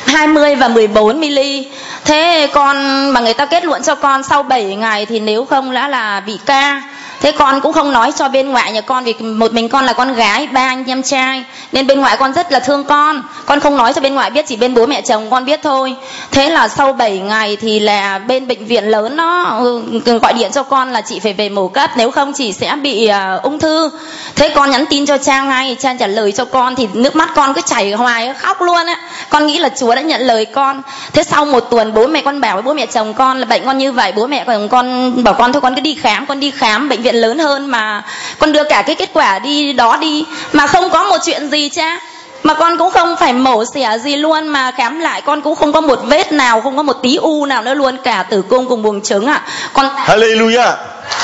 20 và 14 mm. Thế con mà người ta kết luận cho con sau 7 ngày thì nếu không đã là bị ca. Thế con cũng không nói cho bên ngoại nhà con, vì một mình con là con gái, 3 anh em trai, nên bên ngoại con rất là thương con không nói cho bên ngoại biết, chỉ bên bố mẹ chồng con biết thôi. Thế là sau 7 ngày thì là bên bệnh viện lớn nó gọi điện cho con là chị phải về mổ cấp, nếu không chị sẽ bị ung thư. Thế con nhắn tin cho Cha ngay, Cha trả lời cho con thì nước mắt con cứ chảy hoài, khóc luôn á. Con nghĩ là Chúa đã nhận lời con. Thế sau 1 tuần bố mẹ con bảo với bố mẹ chồng con là bệnh con như vậy, bố mẹ con bảo con thôi con cứ đi khám, con đi khám bệnh viện lớn hơn mà con đưa cả cái kết quả đi đó đi mà không có một chuyện gì Cha, mà con cũng không phải mổ xẻ gì luôn, mà khám lại con cũng không có một vết nào, không có một tí u nào nữa luôn, cả tử cung cùng buồng trứng ạ. Con Hallelujah.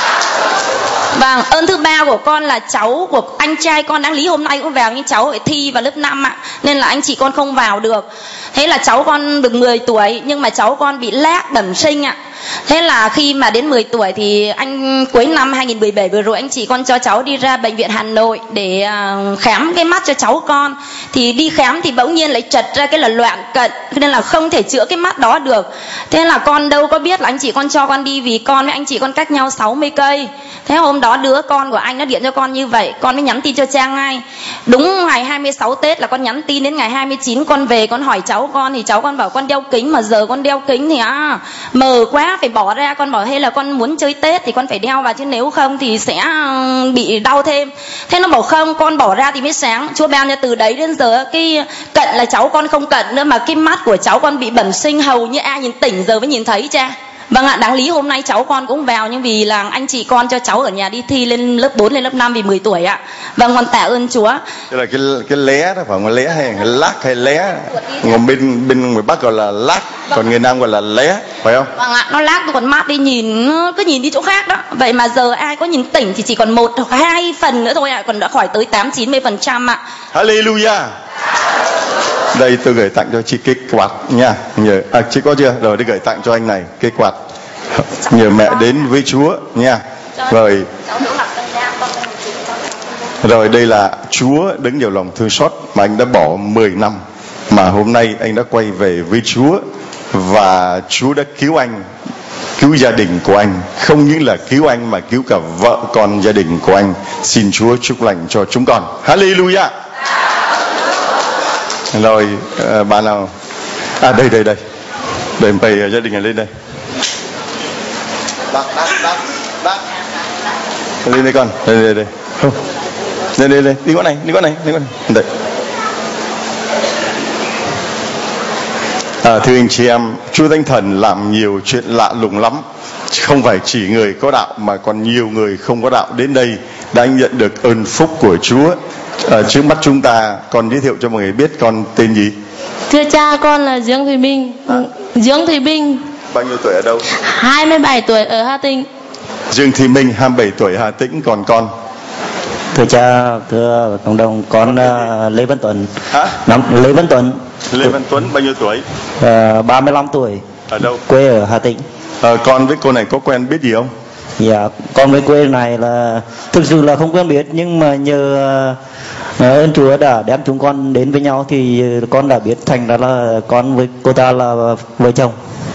Vâng, ơn thứ ba của con là cháu của anh trai con đáng lý hôm nay cũng vào, nhưng cháu phải thi vào lớp 5 ạ, nên là anh chị con không vào được. Thế là cháu con được 10 tuổi nhưng mà cháu con bị lác bẩm sinh ạ. Thế là khi mà đến 10 tuổi thì cuối năm 2017 vừa rồi anh chị con cho cháu đi ra bệnh viện Hà Nội để khám cái mắt cho cháu con. Thì đi khám thì bỗng nhiên lại trật ra cái là loạn cận, nên là không thể chữa cái mắt đó được. Thế là con đâu có biết là anh chị con cho con đi, vì con với anh chị con cách nhau 60 cây. Thế hôm đó đứa con của anh nó điện cho con như vậy, con mới nhắn tin cho Cha ngay. Đúng ngày 26 Tết là con nhắn tin, đến ngày 29 con về con hỏi cháu con thì cháu con bảo con đeo kính, mà giờ con đeo kính thì mờ quá phải bỏ ra. Con bảo hay là con muốn chơi Tết thì con phải đeo vào, chứ nếu không thì sẽ bị đau thêm. Thế nó bảo không, con bỏ ra thì mới sáng. Chúa ban cho từ đấy đến giờ cái cận là cháu con không cận nữa, mà cái mắt của cháu con bị bẩm sinh, hầu như ai nhìn tỉnh giờ mới nhìn thấy Cha. Vâng ạ, đáng lý hôm nay cháu con cũng vào, nhưng vì là anh chị con cho cháu ở nhà đi thi lên lớp 4 lên lớp 5 vì 10 tuổi ạ. Vâng, con tạ ơn Chúa. Đây là cái lé đó, phải không? Lé hay lác hay lé? Còn bên người Bắc gọi là lác, còn người Nam gọi là lé, phải không? Vâng ạ, nó lác, còn mắt đi nhìn cứ nhìn đi chỗ khác đó. Vậy mà giờ ai có nhìn tỉnh thì chỉ còn 1 hoặc 2 phần nữa thôi ạ, còn đã khỏi tới 80-90% ạ. Hallelujah. Đây tôi gửi tặng cho chị cái quạt nha. Nhờ chị có chưa? Rồi đi gửi tặng cho anh này cái quạt. Nhờ mẹ đến với Chúa nha. Rồi đây là Chúa đứng nhiều lòng thương xót mà anh đã bỏ 10 năm, mà hôm nay anh đã quay về với Chúa và Chúa đã cứu anh cứu gia đình của anh, không những là cứu anh mà cứu cả vợ con gia đình của anh. Xin Chúa chúc lành cho chúng con. Hallelujah. Rồi bà nào đây bày gia đình này lên đây. Lên đây con, đây. Đây, đi qua này. Đây. Thưa anh chị em, Chúa Thánh Thần làm nhiều chuyện lạ lùng lắm. Không phải chỉ người có đạo mà còn nhiều người không có đạo đến đây đã nhận được ơn phúc của Chúa. Trước mắt chúng ta, con giới thiệu cho mọi người biết con tên gì? Thưa cha, con là Dương Thùy Bình. Dương Thùy Bình. Bao nhiêu tuổi ở đâu? 27 tuổi ở Hà Tĩnh. Dương Thùy Bình 27 tuổi Hà Tĩnh. Còn con? Thưa cha, thưa cộng đồng, con Lê Văn Tuấn. Lê Văn Tuấn. Lê Văn Tuấn bao nhiêu tuổi? 35 tuổi. Ở đâu? Quê ở Hà Tĩnh. Con với cô này có quen biết gì không? Dạ, con với quê này là thực sự là không quen biết, nhưng mà nhờ ơn Chúa đã đem chúng con đến với nhau thì con đã biết, thành ra là con với cô ta là vợ chồng.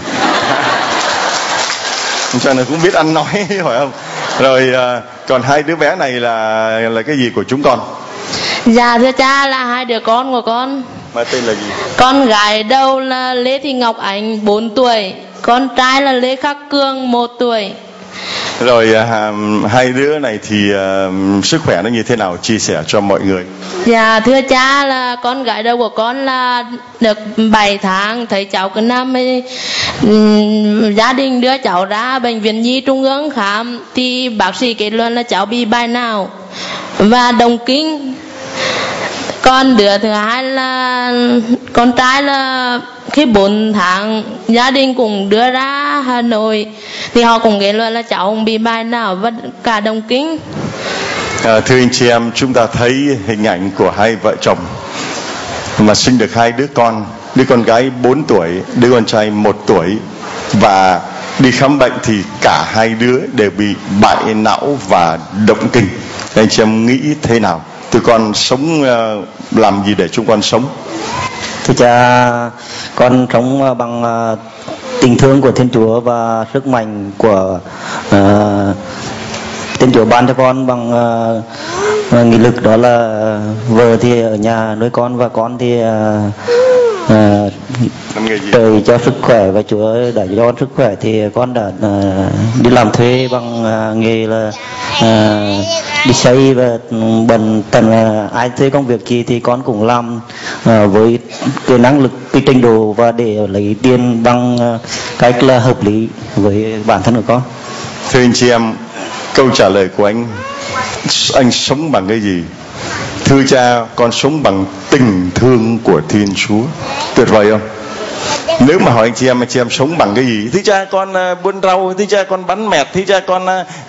Cho nên cũng biết ăn nói phải không? Rồi còn hai đứa bé này là cái gì của chúng con? Dạ thưa cha, là hai đứa con của con. Mà tên là gì? Con gái đầu là Lê Thị Ngọc Ánh 4 tuổi, con trai là Lê Khắc Cương 1 tuổi. Rồi hai đứa này thì sức khỏe nó như thế nào, chia sẻ cho mọi người? Dạ thưa cha, là con gái đầu của con là được 7 tháng, thấy cháu cứ nằm gia đình đưa cháu ra bệnh viện Nhi Trung ương khám thì bác sĩ kết luận là cháu bị bài não và động kinh. Còn đứa thứ hai là con trai là khi 4 tháng gia đình cũng đưa ra Hà Nội thì họ cũng kết luận là cháu cũng bị bài não và cả động kinh. Thưa anh chị em, chúng ta thấy hình ảnh của hai vợ chồng mà sinh được hai đứa con gái 4 tuổi, đứa con trai 1 tuổi, và đi khám bệnh thì cả hai đứa đều bị bại não và động kinh. Anh chị em nghĩ thế nào? Tụi con sống làm gì để chúng con sống? Thưa cha, con sống bằng tình thương của Thiên Chúa và sức mạnh của Thiên Chúa ban cho con bằng nghị lực, đó là vợ thì ở nhà nuôi con và con thì trời cho sức khỏe và Chúa đã cho con sức khỏe thì con đã đi làm thuê bằng nghề là đi xây, và bần tần ai thuê công việc gì thì con cũng làm với cái năng lực, cái trình độ và để lấy tiền bằng cách là hợp lý với bản thân của con. Thưa anh chị em, câu trả lời của anh sống bằng cái gì? Thưa cha, con sống bằng tình thương của Thiên Chúa. Tuyệt vời không? Nếu mà hỏi anh chị em sống bằng cái gì? Thưa cha, con buôn rau. Thưa cha, con bán mẹt. Thưa cha, con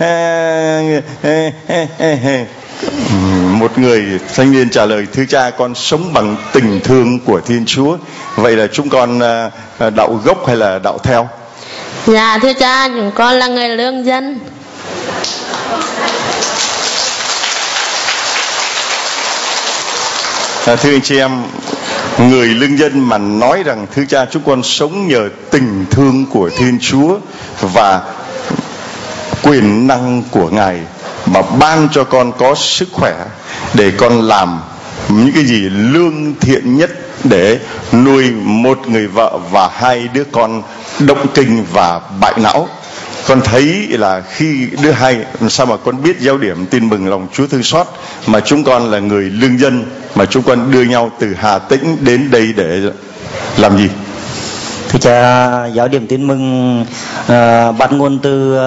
một người thanh niên trả lời: thưa cha, con sống bằng tình thương của Thiên Chúa. Vậy là chúng con đạo gốc hay là đạo theo? Dạ thưa cha, chúng con là người lương dân. Thưa anh chị em, người lương dân mà nói rằng thưa cha, chúng con sống nhờ tình thương của Thiên Chúa và quyền năng của Ngài mà ban cho con có sức khỏe để con làm những cái gì lương thiện nhất để nuôi một người vợ và hai đứa con động kinh và bại não. Con thấy là khi đứa hai, sao mà con biết giáo điểm tin mừng lòng Chúa thương xót mà chúng con là người lương dân mà chúng con đưa nhau từ Hà Tĩnh đến đây để làm gì? Thưa cha, giáo điểm tin mừng bắt nguồn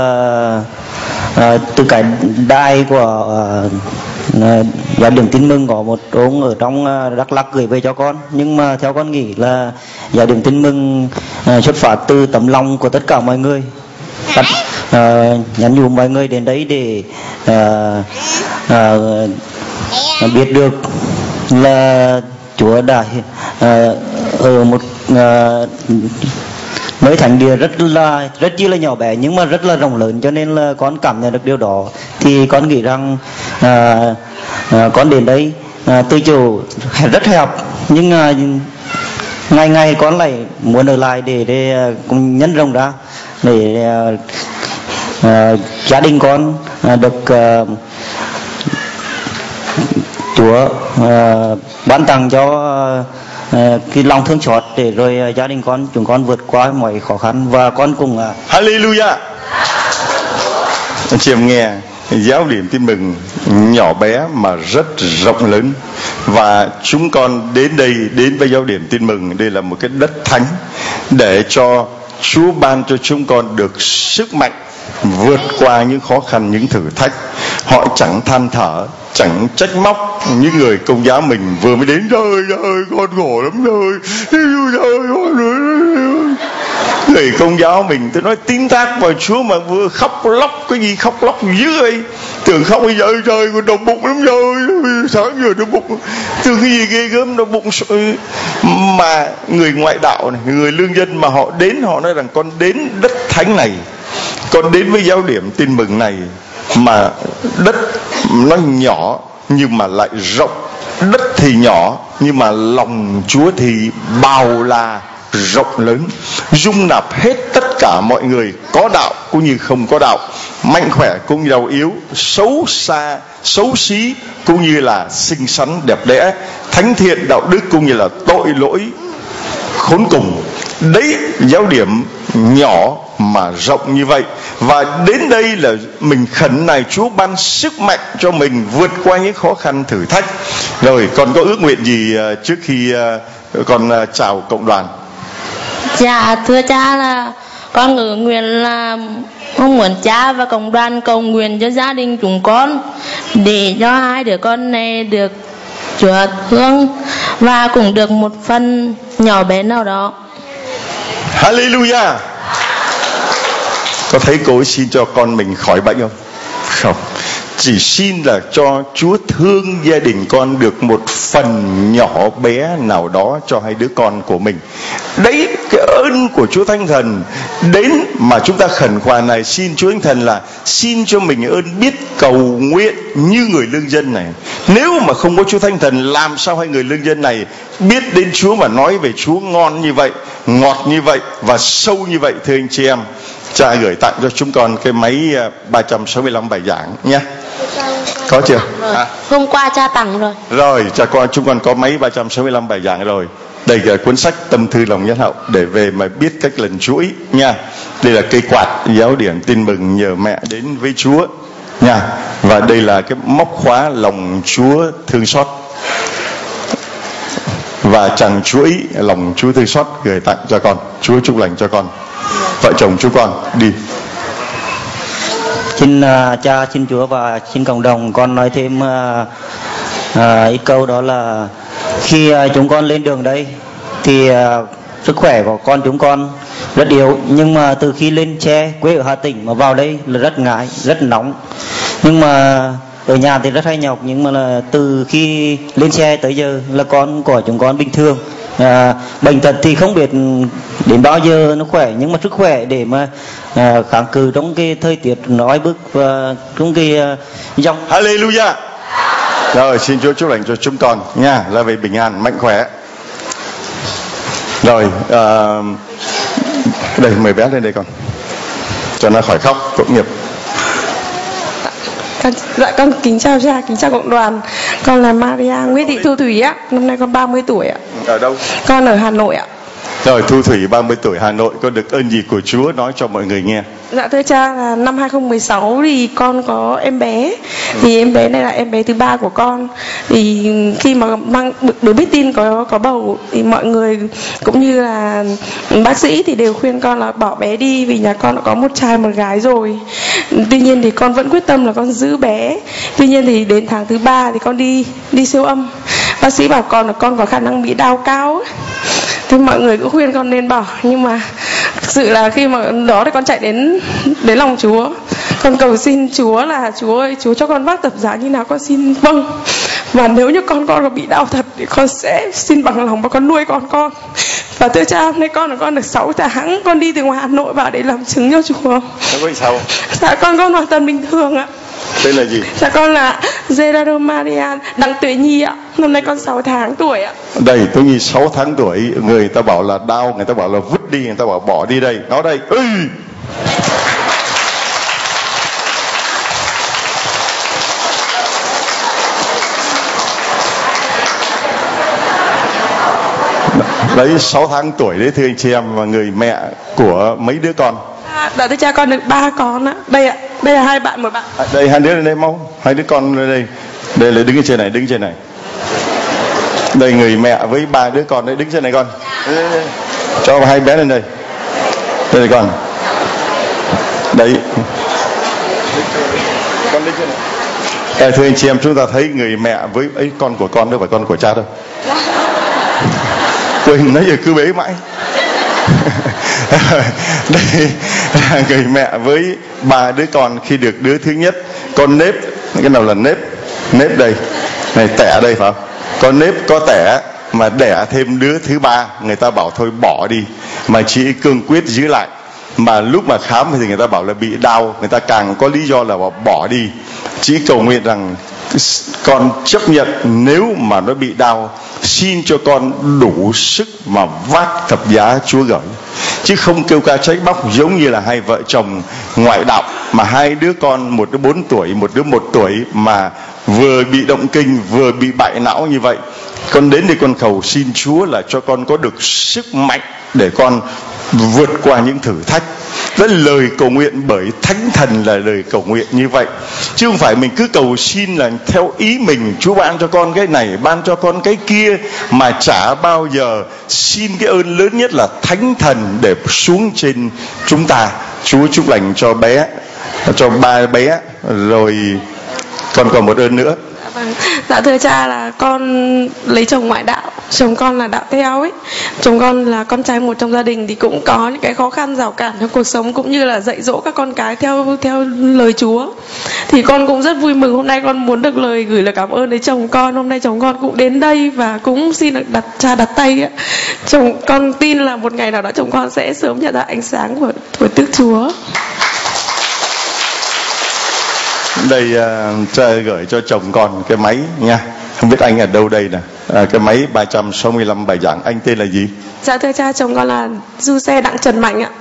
từ cái đai của giáo điểm tin mừng có một ông ở trong Đắk Lắk gửi về cho con, nhưng mà theo con nghĩ là giáo điểm tin mừng xuất phát từ tấm lòng của tất cả mọi người. Nhắn nhủ mọi người đến đấy để biết được là Chúa đã ở một nơi thánh địa rất chi là nhỏ bé nhưng mà rất là rộng lớn, cho nên là con cảm nhận được điều đó. Thì con nghĩ rằng con đến đây từ chỗ rất hẹp, nhưng ngày ngày con lại muốn ở lại để cùng nhân rộng ra. để gia đình con được Chúa ban tặng cho cái lòng thương xót để rồi gia đình chúng con vượt qua mọi khó khăn và con cùng Hallelujah. Anh chị em nghe, giáo điểm tin mừng nhỏ bé mà rất rộng lớn, và chúng con đến đây, đến với giáo điểm tin mừng, đây là một cái đất thánh để cho Chúa ban cho chúng con được sức mạnh vượt qua những khó khăn, những thử thách. Họ chẳng than thở, chẳng trách móc những người công giáo mình vừa mới đến. Trời ơi, con khổ lắm rồi. Người công giáo mình, tôi nói tín thác vào Chúa mà vừa khóc lóc, cái gì khóc lóc dữ vậy? Tưởng khóc bây giờ trời con đau bụng lắm rồi, sáng giờ đau bụng, tưởng cái gì ghê gớm đau bụng. Mà người ngoại đạo này, người lương dân mà họ đến, họ nói rằng con đến đất thánh này, con đến với giáo điểm tin mừng này, mà đất nó nhỏ nhưng mà lại rộng, đất thì nhỏ nhưng mà lòng Chúa thì bao la rộng lớn, dung nạp hết tất cả mọi người, có đạo cũng như không có đạo, mạnh khỏe cũng như giàu yếu, xấu xa xấu xí cũng như là xinh xắn đẹp đẽ, thánh thiện đạo đức cũng như là tội lỗi khốn cùng. Đấy, giáo điểm nhỏ mà rộng như vậy. Và đến đây là mình khẩn này Chúa ban sức mạnh cho mình vượt qua những khó khăn thử thách. Rồi còn có ước nguyện gì trước khi con chào cộng đoàn? Dạ thưa cha, là con ước nguyện là mong muốn cha và cộng đoàn cầu nguyện cho gia đình chúng con, để cho hai đứa con này được Chúa thương và cũng được một phần nhỏ bé nào đó. Hallelujah. Có thấy cô ấy xin cho con mình khỏi bệnh không? Không. Chỉ xin là cho Chúa thương gia đình con được một phần nhỏ bé nào đó cho hai đứa con của mình. Đấy, cái ơn của Chúa Thánh Thần đến mà chúng ta khẩn khoản này, xin Chúa Thánh Thần là xin cho mình ơn biết cầu nguyện như người lương dân này. Nếu mà không có Chúa Thánh Thần, làm sao hai người lương dân này biết đến Chúa mà nói về Chúa ngon như vậy, ngọt như vậy và sâu như vậy? Thưa anh chị em, cha gửi tặng cho chúng con cái máy 365 bài giảng nhé. Có chưa? Hôm qua cha tặng rồi. Rồi, chúng con có máy 365 bài giảng rồi. Đây là cuốn sách Tâm thư lòng nhân hậu để về mà biết cách lần chuỗi nha. Đây là cây quạt giáo điểm tin mừng nhờ mẹ đến với Chúa nha. Và đây là cái móc khóa lòng Chúa thương xót. Và chàng chuỗi lòng Chúa thương xót gửi tặng cho con. Chúa chúc lành cho con. Vợ chồng chú con đi. Xin cha, xin Chúa và xin cộng đồng con nói thêm ít câu, đó là khi chúng con lên đường đây thì sức khỏe của chúng con rất yếu, nhưng mà từ khi lên xe quê ở Hà Tĩnh mà vào đây là rất ngại, rất nóng, nhưng mà ở nhà thì rất hay nhọc, nhưng mà là từ khi lên xe tới giờ là con của chúng con bình thường. Bệnh tật thì không biết đến bao giờ nó khỏe, nhưng mà sức khỏe để mà kháng cự trong cái thời tiết nó oi bức và trong cái dòng. Hallelujah. Rồi, xin Chúa chúc lành cho chúng con nha, là về bình an mạnh khỏe. Rồi, đây mời bé lên đây con, cho nó khỏi khóc tội nghiệp. Dạ con kính chào cha, kính chào cộng đoàn. Con là Maria Nguyễn Thị Thu Thủy á, năm nay con 30 tuổi ạ. Ở đâu? Con ở Hà Nội ạ. Rồi, Thu Thủy 30 tuổi Hà Nội, con được ơn gì của Chúa nói cho mọi người nghe? Dạ thưa cha, là năm 2016 thì con có em bé. Thì em bé này là em bé thứ 3 của con. Thì khi mà được biết tin có bầu thì mọi người cũng như là bác sĩ thì đều khuyên con là bỏ bé đi, vì nhà con đã có một trai một gái rồi. Tuy nhiên thì con vẫn quyết tâm là con giữ bé. Tuy nhiên thì đến tháng thứ 3 thì con đi siêu âm. Bác sĩ bảo con là con có khả năng bị đau cao. Thì mọi người cũng khuyên con nên bỏ, nhưng mà thực sự là khi mà đó thì con chạy đến lòng Chúa, con cầu xin Chúa là Chúa ơi, Chúa cho con bác tập giá như nào con xin vâng, và nếu như con có bị đau thật thì con sẽ xin bằng lòng và con nuôi con. Và thưa cha, hôm nay con được 6 tháng, con đi từ ngoài Hà Nội vào để làm chứng cho Chúa. Nó có sao? Dạ con hoàn toàn bình thường ạ. Tên là gì? Dạ con là Gerardo Maria Đặng Tuệ Nhi ạ. Năm nay con 6 tháng tuổi ạ. Đây, Tuệ Nhi 6 tháng tuổi. Người ta bảo là đau, người ta bảo là vứt đi, người ta bảo bỏ đi đây. Nó đây. Đấy 6 tháng tuổi đấy thưa anh chị em, và người mẹ của mấy đứa con. Dạ thưa cha, con được 3 con ạ. Đây ạ, đây là 2 bạn, 1 bạn. Đây 2 đứa lên đây mau, 2 đứa con lên đây. Đây là đứng ở trên này, đứng trên này. Đây người mẹ với 3 đứa con đấy, đứng trên này con. Đây. Cho 2 bé lên đây. Đây là con. Đấy. Con đứng trên này. Thưa anh chị em, chúng ta thấy người mẹ với ấy, con của con đâu phải con của cha đâu. Quên nãy giờ cứ bế mãi. Đây là người mẹ với 3 đứa con. Khi được đứa thứ nhất, con nếp, cái nào là nếp? Nếp đây, này tẻ đây phải không? Con nếp có tẻ mà đẻ thêm đứa thứ 3, người ta bảo thôi bỏ đi, mà chị cương quyết giữ lại. Mà lúc mà khám thì người ta bảo là bị đau, người ta càng có lý do là bỏ đi. Chị cầu nguyện rằng con chấp nhận nếu mà nó bị đau, xin cho con đủ sức mà vác thập giá Chúa gửi, chứ không kêu ca trách móc giống như là 2 vợ chồng ngoại đạo mà 2 đứa con, một đứa 4 tuổi, một đứa 1 tuổi mà vừa bị động kinh vừa bị bại não như vậy. Con đến đây con cầu xin Chúa là cho con có được sức mạnh để con vượt qua những thử thách. Đó là lời cầu nguyện bởi Thánh Thần, là lời cầu nguyện như vậy, chứ không phải mình cứ cầu xin là theo ý mình. Chúa ban cho con cái này, ban cho con cái kia, mà chả bao giờ xin cái ơn lớn nhất là Thánh Thần để xuống trên chúng ta. Chúa chúc lành cho bé, cho 3 bé. Rồi còn còn một ơn nữa. Dạ thưa cha, là con lấy chồng ngoại đạo, chồng con là đạo theo ấy. Chồng con là con trai một trong gia đình thì cũng có những cái khó khăn rào cản trong cuộc sống, cũng như là dạy dỗ các con cái theo lời Chúa. Thì con cũng rất vui mừng, hôm nay con muốn được gửi lời cảm ơn đến chồng con. Hôm nay chồng con cũng đến đây và cũng xin được đặt tay ấy. Chồng con tin là một ngày nào đó chồng con sẽ sớm nhận ra ánh sáng của Đức Chúa. Đây cha gửi cho chồng con cái máy nha. Không biết anh ở đâu đây nè. Cái máy 365 bài giảng. Anh tên là gì? Dạ thưa cha, chồng con là du xe Đặng Trần Mạnh ạ.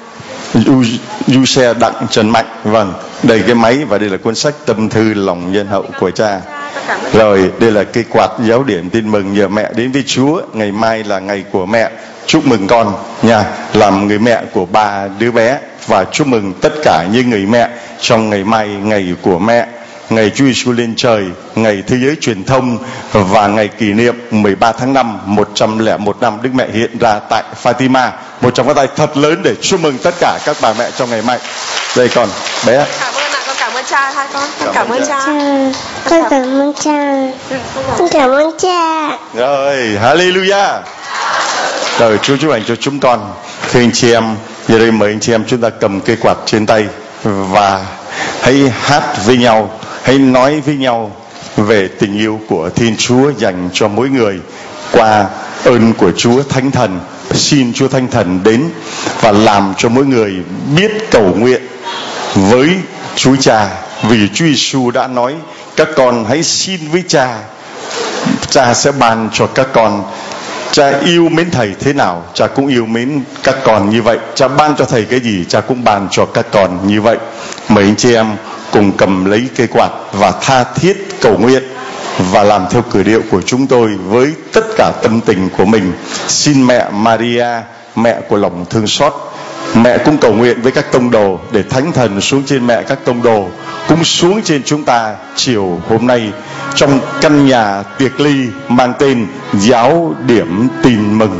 Du xe Đặng Trần Mạnh. Vâng. Đây cái máy và đây là cuốn sách Tâm thư lòng nhân hậu của cha. Rồi đây là cây quạt giáo điểm tin mừng nhờ mẹ đến với Chúa. Ngày mai là ngày của mẹ. Chúc mừng con nha, làm người mẹ của 3 đứa bé. Và chúc mừng tất cả những người mẹ trong ngày mai, ngày của mẹ, ngày Chúa Giêsu lên trời, ngày Thế giới truyền thông và ngày kỷ niệm 13 tháng 5, 101 năm Đức Mẹ hiện ra tại Fatima. Một tràng pháo tay thật lớn để chúc mừng tất cả các bà mẹ trong ngày mai. Đây con bé. Cảm ơn ạ, con cảm ơn cha hai con. Con cảm ơn cha. Con cảm ơn cha. Con cảm ơn cha. Rồi, hallelujah. Rồi Chúa chúc lành cho chúng con. Thưa anh chị em, giờ đây mời anh chị em chúng ta cầm cây quạt trên tay và hãy hát với nhau, hãy nói với nhau về tình yêu của Thiên Chúa dành cho mỗi người qua ơn của Chúa Thánh Thần. Xin Chúa Thánh Thần đến và làm cho mỗi người biết cầu nguyện với Chúa Cha, vì Chúa Giêsu đã nói các con hãy xin với Cha, Cha sẽ ban cho các con. Cha yêu mến thầy thế nào, cha cũng yêu mến các con như vậy. Cha ban cho thầy cái gì, cha cũng ban cho các con như vậy. Mời anh chị em cùng cầm lấy cây quạt và tha thiết cầu nguyện và làm theo cử điệu của chúng tôi với tất cả tâm tình của mình. Xin mẹ Maria, mẹ của lòng thương xót, mẹ cũng cầu nguyện với các tông đồ để Thánh Thần xuống trên mẹ các tông đồ, cũng xuống trên chúng ta chiều hôm nay trong căn nhà tiệc ly mang tên Giáo điểm tin mừng.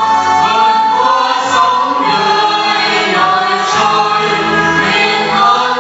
Hãy subscribe cho kênh Ghiền Mì Gõ để không bỏ lỡ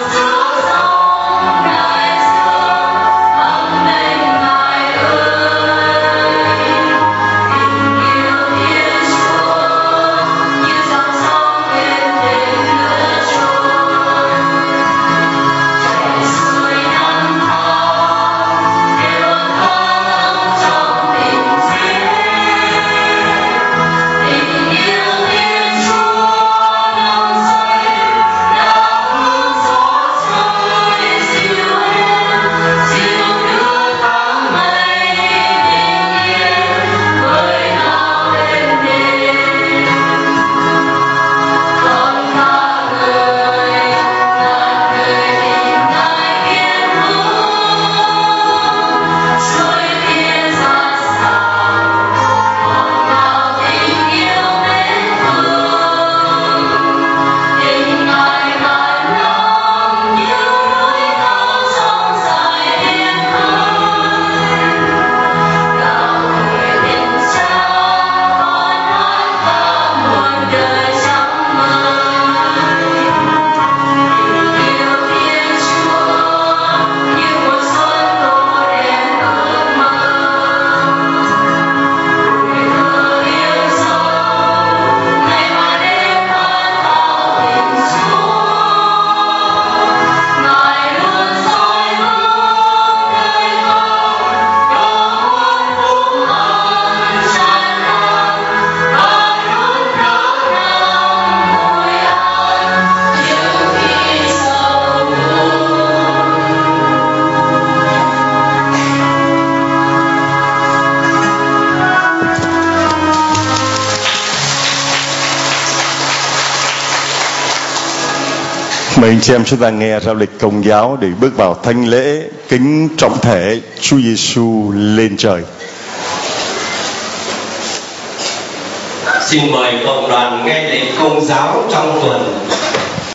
Mời anh chị em chúng ta nghe rao lịch Công giáo để bước vào thánh lễ kính trọng thể Chúa Giêsu lên trời. Xin mời cộng đoàn nghe lễ Công giáo trong tuần